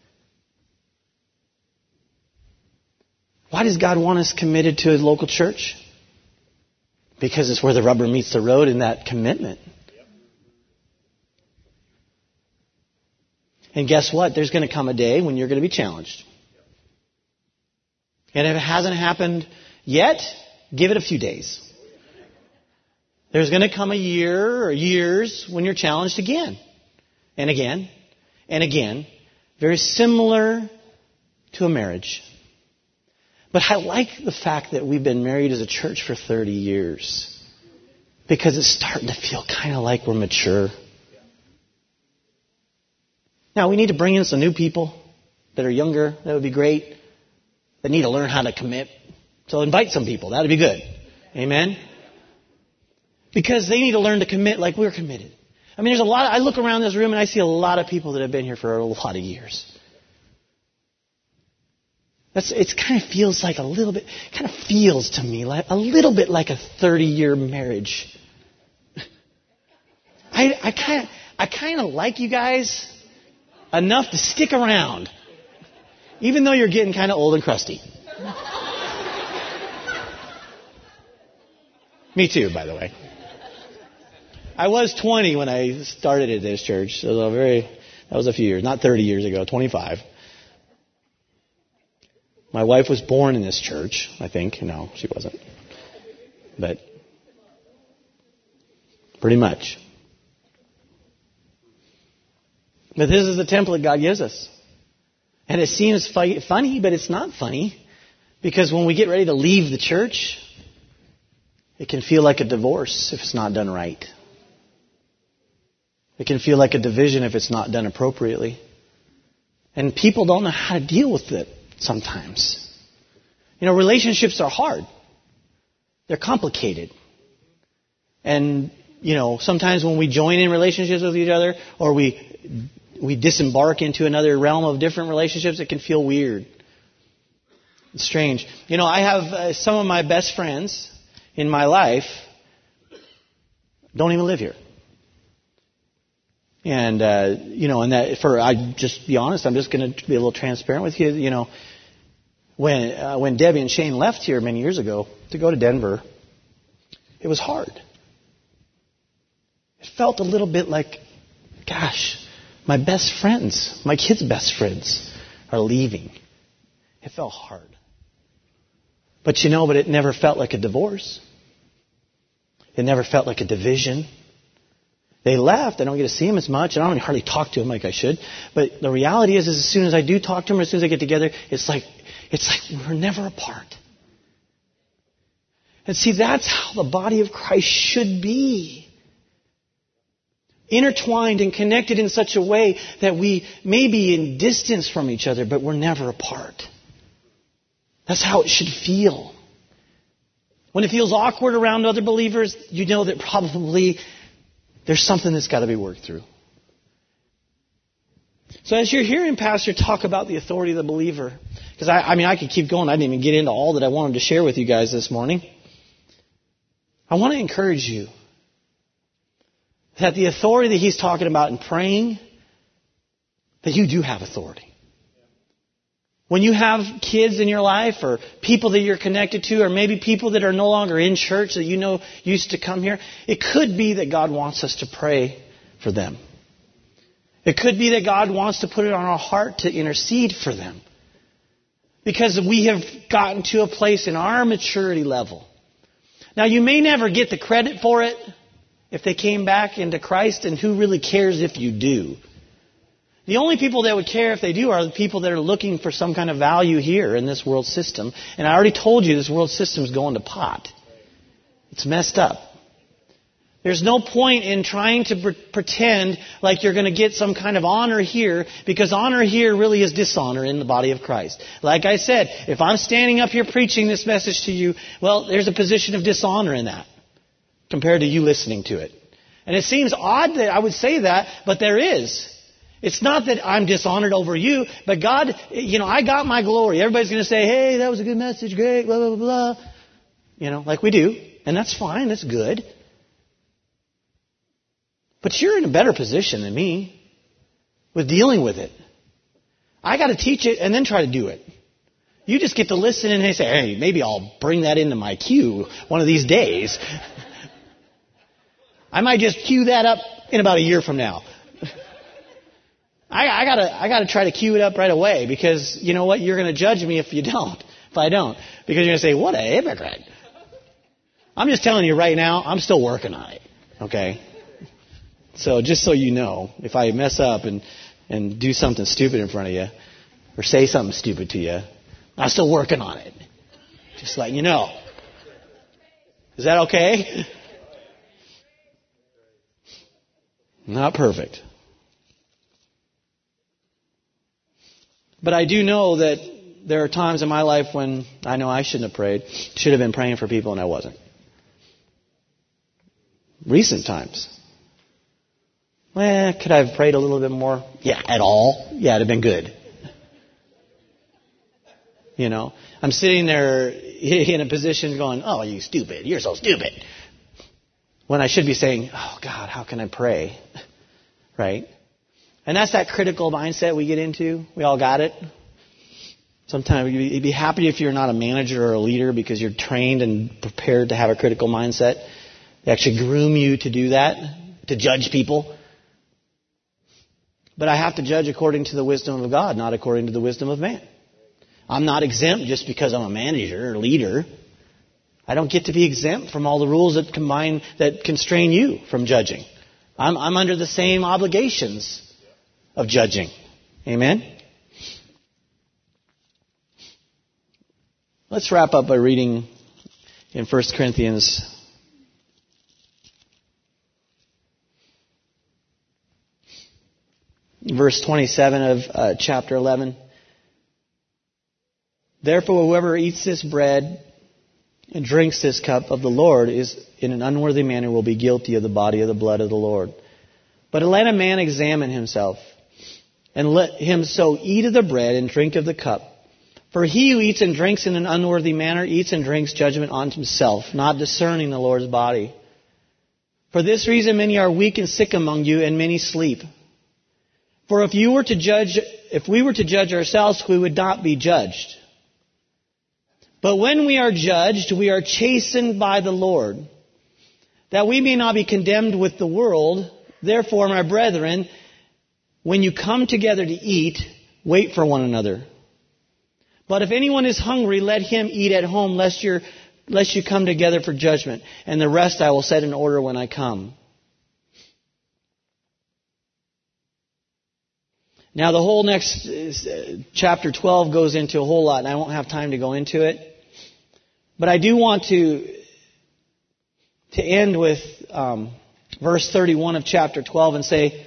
Why does God want us committed to a local church? Because it's where the rubber meets the road in that commitment. And guess what? There's going to come a day when you're going to be challenged. And if it hasn't happened yet, give it a few days. There's going to come a year or years when you're challenged again. And again. And again. Very similar to a marriage. But I like the fact that we've been married as a church for thirty years. Because it's starting to feel kind of like we're mature. Now, we need to bring in some new people that are younger. That would be great. That need to learn how to commit. So invite some people. That would be good. Amen? Because they need to learn to commit like we're committed. I mean, there's a lot. Of, I look around this room and I see a lot of people that have been here for a lot of years. That's, it kind of feels like a little bit, kind of feels to me like a little bit like a thirty-year marriage. I, I kind of, I kind of like you guys enough to stick around, even though you're getting kind of old and crusty. Me too, by the way. I was twenty when I started at this church, so a very that was a few years, not thirty years ago, twenty-five. My wife was born in this church, I think. No, she wasn't. But pretty much. But this is the template God gives us. And it seems fi- funny, but it's not funny. Because when we get ready to leave the church, it can feel like a divorce if it's not done right. It can feel like a division if it's not done appropriately. And people don't know how to deal with it sometimes. You know, relationships are hard. They're complicated. And, you know, sometimes when we join in relationships with each other or we we disembark into another realm of different relationships, it can feel weird. It's strange. You know, I have uh, some of my best friends in my life don't even live here. And, uh, you know, and that for, I just be honest, I'm just going to be a little transparent with you. You know, when, uh, when Debbie and Shane left here many years ago to go to Denver, it was hard. It felt a little bit like, gosh, my best friends, my kids' best friends are leaving. It felt hard. But you know, but it never felt like a divorce. It never felt like a division. They left. I don't get to see them as much. And I don't hardly talk to them like I should. But the reality is, is as soon as I do talk to them, as soon as I get together, it's like, it's like we're never apart. And see, that's how the body of Christ should be. intertwined and connected in such a way that we may be in distance from each other, but we're never apart. That's how it should feel. When it feels awkward around other believers, you know that probably there's something that's got to be worked through. So as you're hearing Pastor talk about the authority of the believer, because I, I mean, I could keep going. I didn't even get into all that I wanted to share with you guys this morning. I want to encourage you that the authority that he's talking about in praying, that you do have authority. When you have kids in your life or people that you're connected to or maybe people that are no longer in church that you know used to come here, it could be that God wants us to pray for them. It could be that God wants to put it on our heart to intercede for them. Because we have gotten to a place in our maturity level. Now, you may never get the credit for it if they came back into Christ, and who really cares if you do? The only people that would care if they do are the people that are looking for some kind of value here in this world system. And I already told you this world system is going to pot. It's messed up. There's no point in trying to pre- pretend like you're going to get some kind of honor here, because honor here really is dishonor in the body of Christ. Like I said, if I'm standing up here preaching this message to you, well, there's a position of dishonor in that compared to you listening to it. And it seems odd that I would say that, but there is. It's not that I'm dishonored over you, but God, you know, I got my glory. Everybody's going to say, hey, that was a good message, great, blah, blah, blah, blah. You know, like we do. And that's fine, that's good. But you're in a better position than me with dealing with it. I got to teach it and then try to do it. You just get to listen and say, hey, maybe I'll bring that into my queue one of these days. I might just queue that up in about a year from now. I, I gotta, I gotta try to queue it up right away, because you know what? You're going to judge me if you don't, if I don't, because you're going to say, what a hypocrite. I'm just telling you right now, I'm still working on it. Okay. So just so you know, if I mess up and, and do something stupid in front of you, or say something stupid to you, I'm still working on it. Just letting you know. Is that okay? Not perfect. But I do know that there are times in my life when I know I shouldn't have prayed, should have been praying for people, and I wasn't. Recent times. Well, could I have prayed a little bit more? Yeah, at all? Yeah, it'd have been good. You know, I'm sitting there in a position going, oh, you stupid. You're so stupid. When I should be saying, oh, God, how can I pray? Right? And that's that critical mindset we get into. We all got it. Sometimes you'd be happy if you're not a manager or a leader, because you're trained and prepared to have a critical mindset. They actually groom you to do that, to judge people. But I have to judge according to the wisdom of God, not according to the wisdom of man. I'm not exempt just because I'm a manager or leader. I don't get to be exempt from all the rules that combine, that constrain you from judging. I'm, I'm under the same obligations of judging. Amen? Let's wrap up by reading in First Corinthians verse twenty-seven of uh, chapter eleven. Therefore, whoever eats this bread and drinks this cup of the Lord is in an unworthy manner will be guilty of the body of the blood of the Lord. But let a man examine himself, and let him so eat of the bread and drink of the cup. For he who eats and drinks in an unworthy manner eats and drinks judgment on himself, not discerning the Lord's body. For this reason many are weak and sick among you, and many sleep. For if you were to judge, if we were to judge ourselves, we would not be judged. But when we are judged, we are chastened by the Lord, that we may not be condemned with the world. Therefore, my brethren, when you come together to eat, wait for one another. But if anyone is hungry, let him eat at home, lest, you're, lest you come together for judgment. And the rest I will set in order when I come. Now, the whole next uh, chapter twelve goes into a whole lot, and I won't have time to go into it. But I do want to to end with um, verse thirty-one of chapter twelve and say,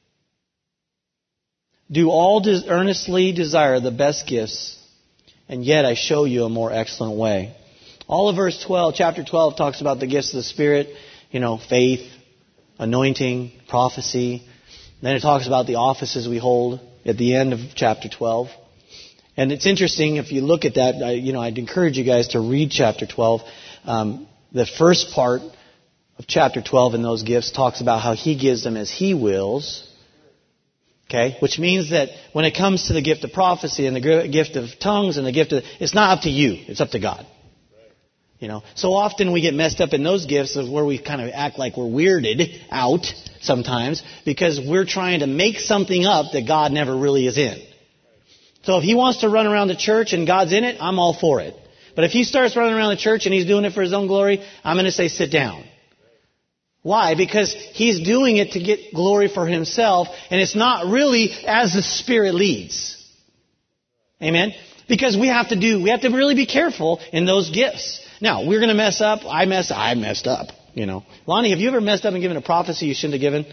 do all des- earnestly desire the best gifts, and yet I show you a more excellent way. All of verse twelve, chapter twelve talks about the gifts of the Spirit, you know, faith, anointing, prophecy. Then it talks about the offices we hold at the end of chapter twelve. And it's interesting, if you look at that, I, you know, I'd encourage you guys to read chapter twelve. Um, the first part of chapter twelve in those gifts talks about how He gives them as He wills. Okay? Which means that when it comes to the gift of prophecy and the gift of tongues and the gift of... It's not up to you. It's up to God. You know, so often we get messed up in those gifts of where we kind of act like we're weirded out sometimes because we're trying to make something up that God never really is in. So if He wants to run around the church and God's in it, I'm all for it. But if He starts running around the church and He's doing it for His own glory, I'm going to say sit down. Why? Because He's doing it to get glory for Himself, and it's not really as the Spirit leads. Amen? Because we have to do, we have to really be careful in those gifts. Now, we're going to mess up. I mess. I messed up. You know, Lonnie, have you ever messed up and given a prophecy you shouldn't have given?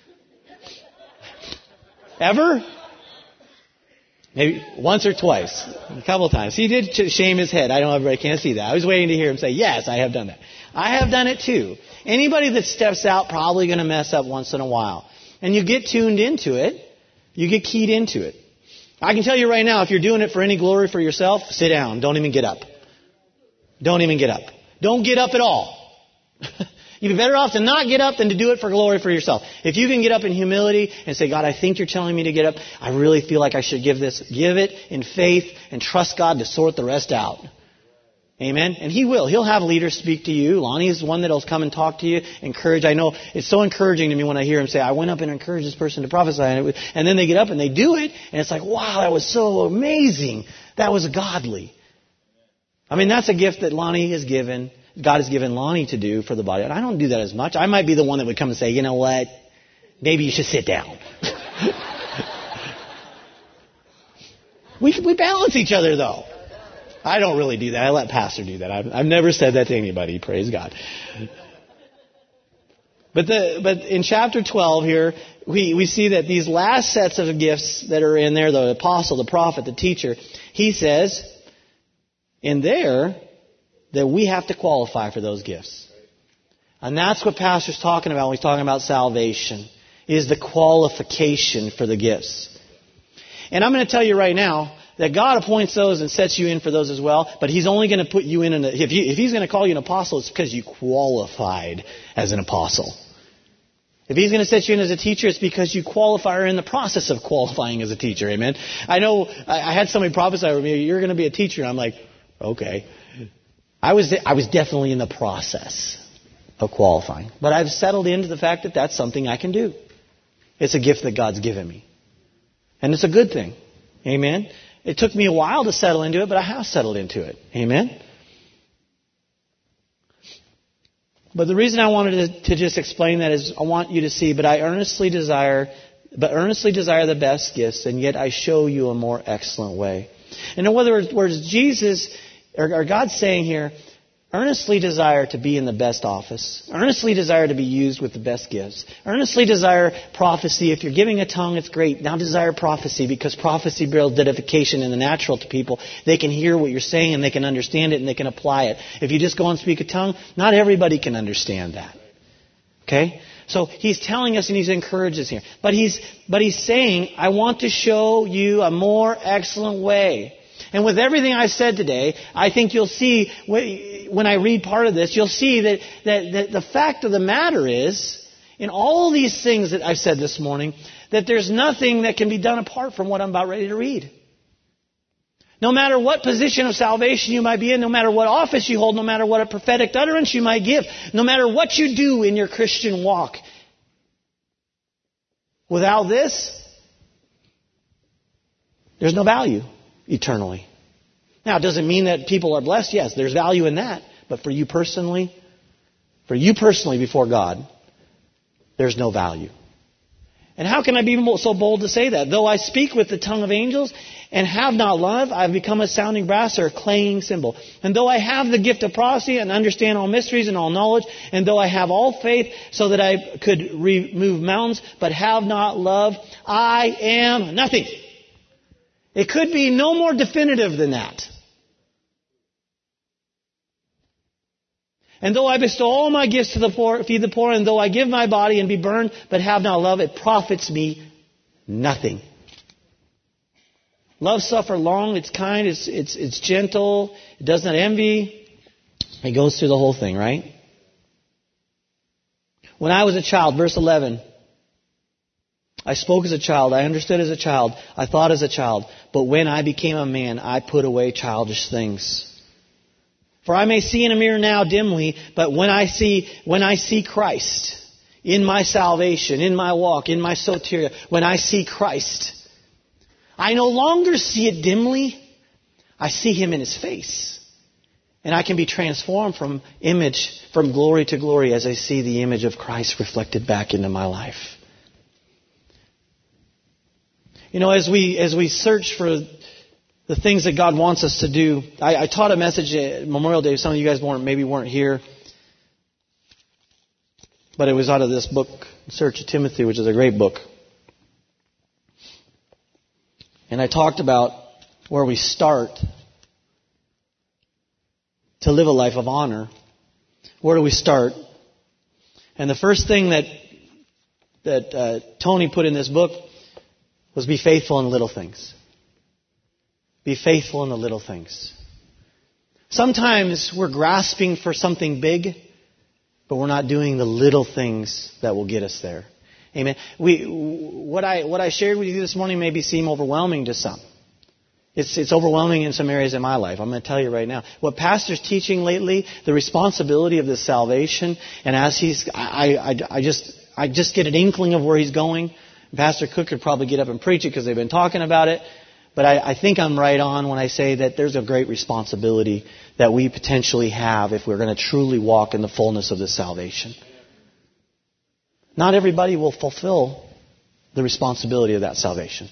Ever? Maybe once or twice, a couple of times. He did shame his head. I know everybody can't see that. I was waiting to hear him say, "Yes, I have done that." I have done it too. Anybody that steps out probably going to mess up once in a while, and you get tuned into it. You get keyed into it. I can tell you right now, if you're doing it for any glory for yourself, sit down. Don't even get up. Don't even get up. Don't get up at all. You'd be better off to not get up than to do it for glory for yourself. If you can get up in humility and say, God, I think you're telling me to get up. I really feel like I should give this. Give it in faith and trust God to sort the rest out. Amen? And He will. He'll have leaders speak to you. Lonnie is one that will come and talk to you, encourage. I know it's so encouraging to me when I hear him say, I went up and encouraged this person to prophesy. And then they get up and they do it. And it's like, wow, that was so amazing. That was godly. I mean, that's a gift that Lonnie has given, God has given Lonnie to do for the body. And I don't do that as much. I might be the one that would come and say, you know what, maybe you should sit down. we we balance each other, though. I don't really do that. I let Pastor do that. I've, I've never said that to anybody. Praise God. But the but in chapter twelve here, we, we see that these last sets of gifts that are in there, the apostle, the prophet, the teacher, he says in there that we have to qualify for those gifts. And that's what Pastor's talking about when he's talking about salvation, is the qualification for the gifts. And I'm going to tell you right now that God appoints those and sets you in for those as well, but He's only going to put you in, an, if, you, if He's going to call you an apostle, it's because you qualified as an apostle. If He's going to set you in as a teacher, it's because you qualify or are in the process of qualifying as a teacher. Amen? I know I, I had somebody prophesy over me, you're going to be a teacher. And I'm like, okay. I was I was definitely in the process of qualifying. But I've settled into the fact that that's something I can do. It's a gift that God's given me. And it's a good thing. Amen? It took me a while to settle into it, but I have settled into it. Amen? But the reason I wanted to, to just explain that is I want you to see, but I earnestly desire, but earnestly desire the best gifts, and yet I show you a more excellent way. And in other words, Jesus, or, or God's saying here, earnestly desire to be in the best office. Earnestly desire to be used with the best gifts. Earnestly desire prophecy. If you're giving a tongue, it's great. Now desire prophecy, because prophecy builds edification in the natural to people. They can hear what you're saying and they can understand it and they can apply it. If you just go and speak a tongue, not everybody can understand that. Okay? So He's telling us and He's encouraged us here. But He's, but He's saying, I want to show you a more excellent way. And with everything I said today, I think you'll see, when I read part of this, you'll see that, that, that the fact of the matter is, in all these things that I've said this morning, that there's nothing that can be done apart from what I'm about ready to read. No matter what position of salvation you might be in, no matter what office you hold, no matter what a prophetic utterance you might give, no matter what you do in your Christian walk, without this, there's no value eternally. Now, it doesn't mean that people are blessed. Yes, there's value in that. But for you personally, for you personally before God, there's no value. And how can I be so bold to say that? Though I speak with the tongue of angels and have not love, I have become a sounding brass or a clanging cymbal. And though I have the gift of prophecy and understand all mysteries and all knowledge, and though I have all faith so that I could remove mountains, but have not love, I am nothing. It could be no more definitive than that. And though I bestow all my gifts to the poor, feed the poor, and though I give my body and be burned, but have not love, it profits me nothing. Love suffer long, it's kind, it's, it's, it's gentle, it does not envy. It goes through the whole thing, right? When I was a child, verse eleven, I spoke as a child, I understood as a child, I thought as a child, but when I became a man, I put away childish things. For I may see in a mirror now dimly, but when I see, when I see Christ, in my salvation, in my walk, in my soteria, when I see Christ, I no longer see it dimly, I see Him in His face. And I can be transformed from image, from glory to glory, as I see the image of Christ reflected back into my life. You know, as we, as we search for the things that God wants us to do. I, I taught a message at Memorial Day. Some of you guys weren't, maybe weren't here. But it was out of this book, Search of Timothy, which is a great book. And I talked about where we start to live a life of honor. Where do we start? And the first thing that that uh, Tony put in this book was be faithful in little things. Be faithful in the little things. Sometimes we're grasping for something big, but we're not doing the little things that will get us there. Amen. We, what I, what I shared with you this morning maybe seem overwhelming to some. It's, it's overwhelming in some areas of my life. I'm going to tell you right now. What Pastor's teaching lately, the responsibility of this salvation, and as he's, I, I, I just, I just get an inkling of where he's going. Pastor Cook could probably get up and preach it because they've been talking about it. But I, I think I'm right on when I say that there's a great responsibility that we potentially have if we're going to truly walk in the fullness of this salvation. Not everybody will fulfill the responsibility of that salvation.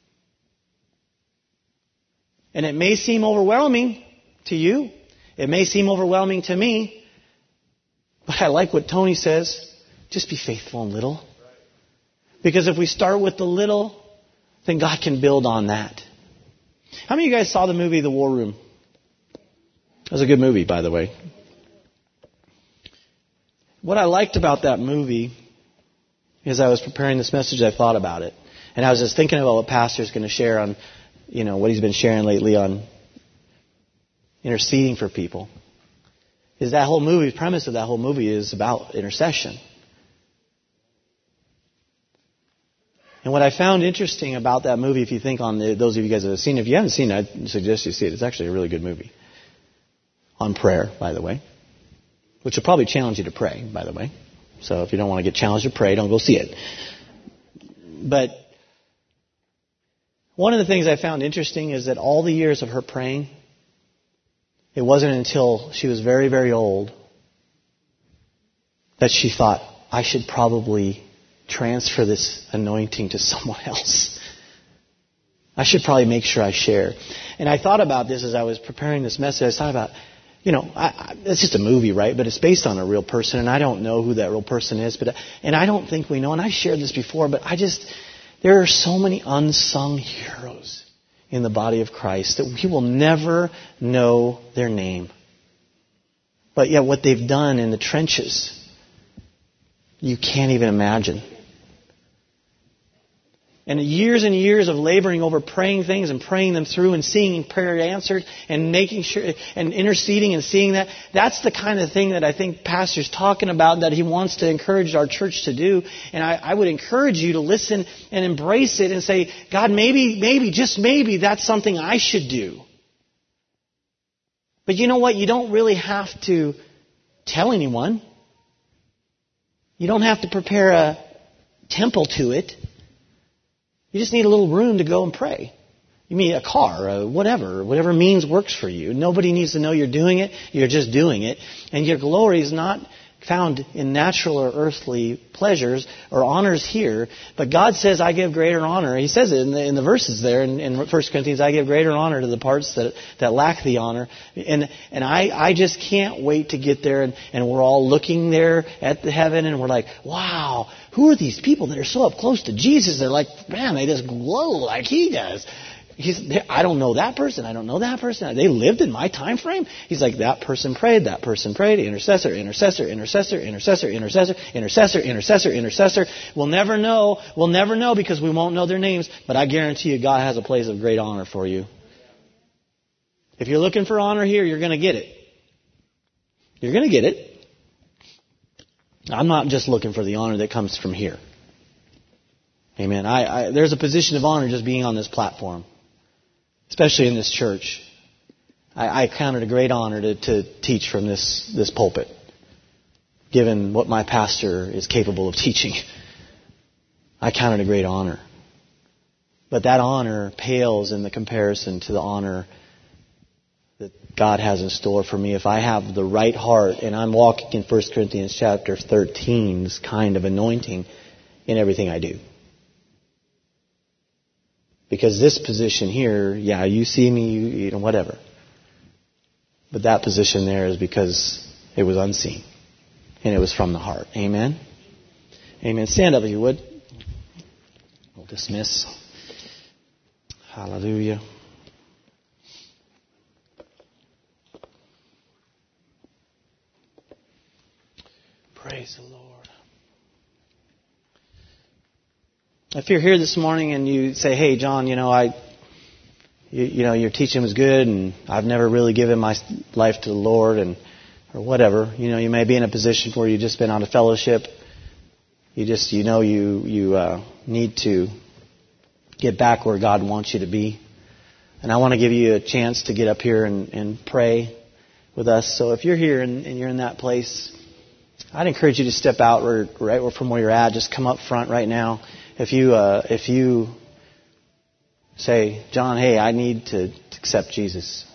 And it may seem overwhelming to you. It may seem overwhelming to me. But I like what Tony says. Just be faithful in little. Because if we start with the little, then God can build on that. How many of you guys saw the movie The War Room? It was a good movie, by the way. What I liked about that movie is I was preparing this message, I thought about it. And I was just thinking about what Pastor's going to share on, you know, what he's been sharing lately on interceding for people. Is that whole movie, the premise of that whole movie is about intercession. And what I found interesting about that movie, if you think on the, those of you guys that have seen it, if you haven't seen it, I suggest you see it. It's actually a really good movie. On prayer, by the way. Which will probably challenge you to pray, by the way. So if you don't want to get challenged to pray, don't go see it. But one of the things I found interesting is that all the years of her praying, it wasn't until she was very, very old that she thought, I should probably transfer this anointing to someone else. I should probably make sure I share. And I thought about this as I was preparing this message. I was talking about, you know, I, I, it's just a movie, right? But it's based on a real person, and I don't know who that real person is. But and I don't think we know. And I shared this before, but I just, there are so many unsung heroes in the body of Christ that we will never know their name. But yet what they've done in the trenches, you can't even imagine. And years and years of laboring over praying things and praying them through and seeing prayer answered and making sure and interceding and seeing that. That's the kind of thing that I think Pastor's talking about that he wants to encourage our church to do. And I, I would encourage you to listen and embrace it and say, God, maybe, maybe, just maybe that's something I should do. But you know what? You don't really have to tell anyone. You don't have to prepare a temple to it. You just need a little room to go and pray. You mean a car, or whatever, whatever means works for you. Nobody needs to know you're doing it. You're just doing it. And your glory is not found in natural or earthly pleasures or honors here. But God says, I give greater honor. He says it in the, in the verses there in, in First Corinthians, I give greater honor to the parts that, that lack the honor. And and I, I just can't wait to get there. And, and we're all looking there at the heaven and we're like, wow, who are these people that are so up close to Jesus? They're like, man, they just glow like He does. He's, I don't know that person. I don't know that person. They lived in my time frame. He's like, that person prayed. That person prayed. Intercessor, intercessor, intercessor, intercessor, intercessor, intercessor, intercessor, intercessor. We'll never know. We'll never know because we won't know their names. But I guarantee you, God has a place of great honor for you. If you're looking for honor here, you're going to get it. You're going to get it. I'm not just looking for the honor that comes from here. Amen. I, I, there's a position of honor just being on this platform. Especially in this church. I, I count it a great honor to, to teach from this, this pulpit, given what my pastor is capable of teaching. I count it a great honor. But that honor pales in the comparison to the honor that God has in store for me if I have the right heart and I'm walking in First Corinthians chapter thirteen's kind of anointing in everything I do. Because this position here, yeah, you see me, you, you know, whatever. But that position there is because it was unseen. And it was from the heart. Amen? Amen. Stand up if you would. We'll dismiss. Hallelujah. Praise the Lord. If you're here this morning and you say, hey, John, you know, I, you, you know, your teaching was good and I've never really given my life to the Lord and, or whatever. You know, you may be in a position where you've just been out of fellowship. You just, you know, you, you, uh, need to get back where God wants you to be. And I want to give you a chance to get up here and, and pray with us. So if you're here and, and you're in that place, I'd encourage you to step out where, right from where you're at. Just come up front right now. If you uh, if you say, John, hey, I need to accept Jesus.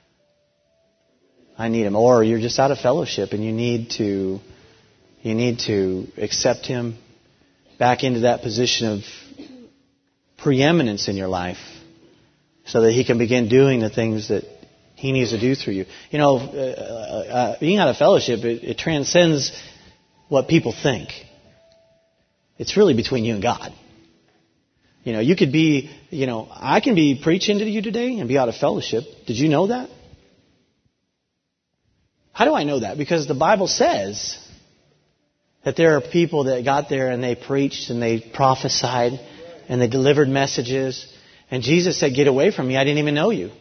I need Him. Or you're just out of fellowship and you need to you need to accept Him back into that position of preeminence in your life so that He can begin doing the things that He needs to do through you. You know, uh, uh, being out of fellowship, it, it transcends what people think. It's really between you and God. You know, you could be, you know, I can be preaching to you today and be out of fellowship. Did you know that? How do I know that? Because the Bible says that there are people that got there and they preached and they prophesied and they delivered messages. And Jesus said, get away from me. I didn't even know you.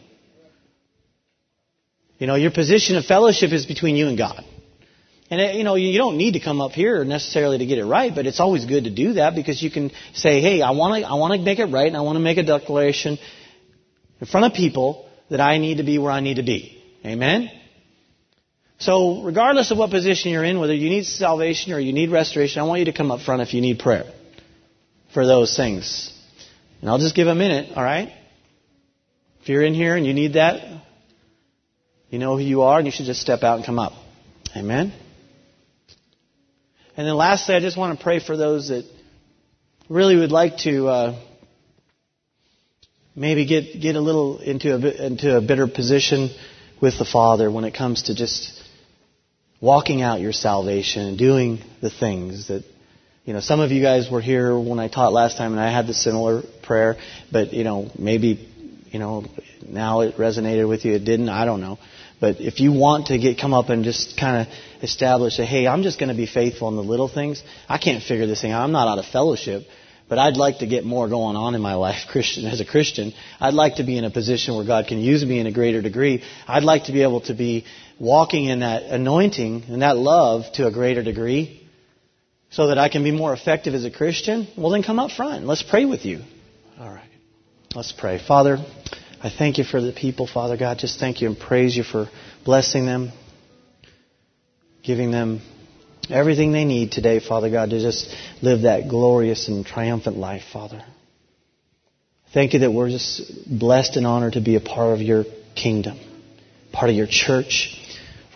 You know, your position of fellowship is between you and God. And, you know, you don't need to come up here necessarily to get it right, but it's always good to do that because you can say, hey, I want to I want to make it right and I want to make a declaration in front of people that I need to be where I need to be. Amen? So regardless of what position you're in, whether you need salvation or you need restoration, I want you to come up front if you need prayer for those things. And I'll just give a minute, all right? If you're in here and you need that, you know who you are and you should just step out and come up. Amen? And then lastly, I just want to pray for those that really would like to uh, maybe get get a little into a into a better position with the Father when it comes to just walking out your salvation and doing the things that, you know, some of you guys were here when I taught last time and I had the similar prayer, but, you know, maybe, you know, now it resonated with you. It didn't. I don't know. But if you want to get come up and just kind of establish that, hey, I'm just going to be faithful in the little things. I can't figure this thing out. I'm not out of fellowship, but I'd like to get more going on in my life Christian as a Christian. I'd like to be in a position where God can use me in a greater degree. I'd like to be able to be walking in that anointing and that love to a greater degree so that I can be more effective as a Christian. Well, then come up front. Let's pray with you. All right. Let's pray. Father, I thank you for the people, Father God. Just thank you and praise you for blessing them, giving them everything they need today, Father God, to just live that glorious and triumphant life, Father. Thank you that we're just blessed and honored to be a part of your kingdom, part of your church.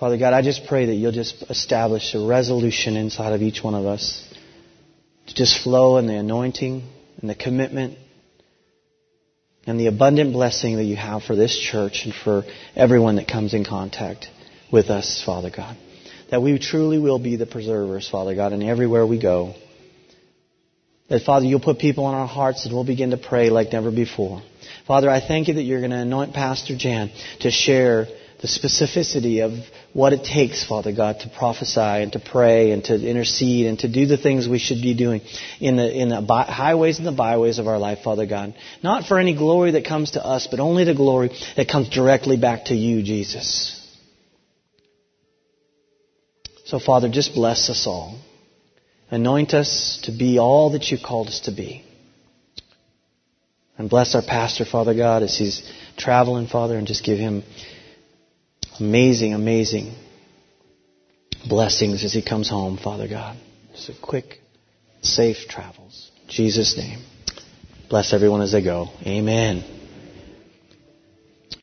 Father God, I just pray that you'll just establish a resolution inside of each one of us to just flow in the anointing and the commitment and the abundant blessing that you have for this church and for everyone that comes in contact with us, Father God. That we truly will be the preservers, Father God, and everywhere we go. That, Father, you'll put people in our hearts and we'll begin to pray like never before. Father, I thank you that you're going to anoint Pastor Jan to share the specificity of what it takes, Father God, to prophesy and to pray and to intercede and to do the things we should be doing in the in the by, highways and the byways of our life, Father God. Not for any glory that comes to us, but only the glory that comes directly back to you, Jesus. So, Father, just bless us all. Anoint us to be all that you've called us to be. And bless our pastor, Father God, as he's traveling, Father, and just give him amazing, amazing blessings as he comes home, Father God. Just a quick, safe travels. In Jesus' name. Bless everyone as they go. Amen.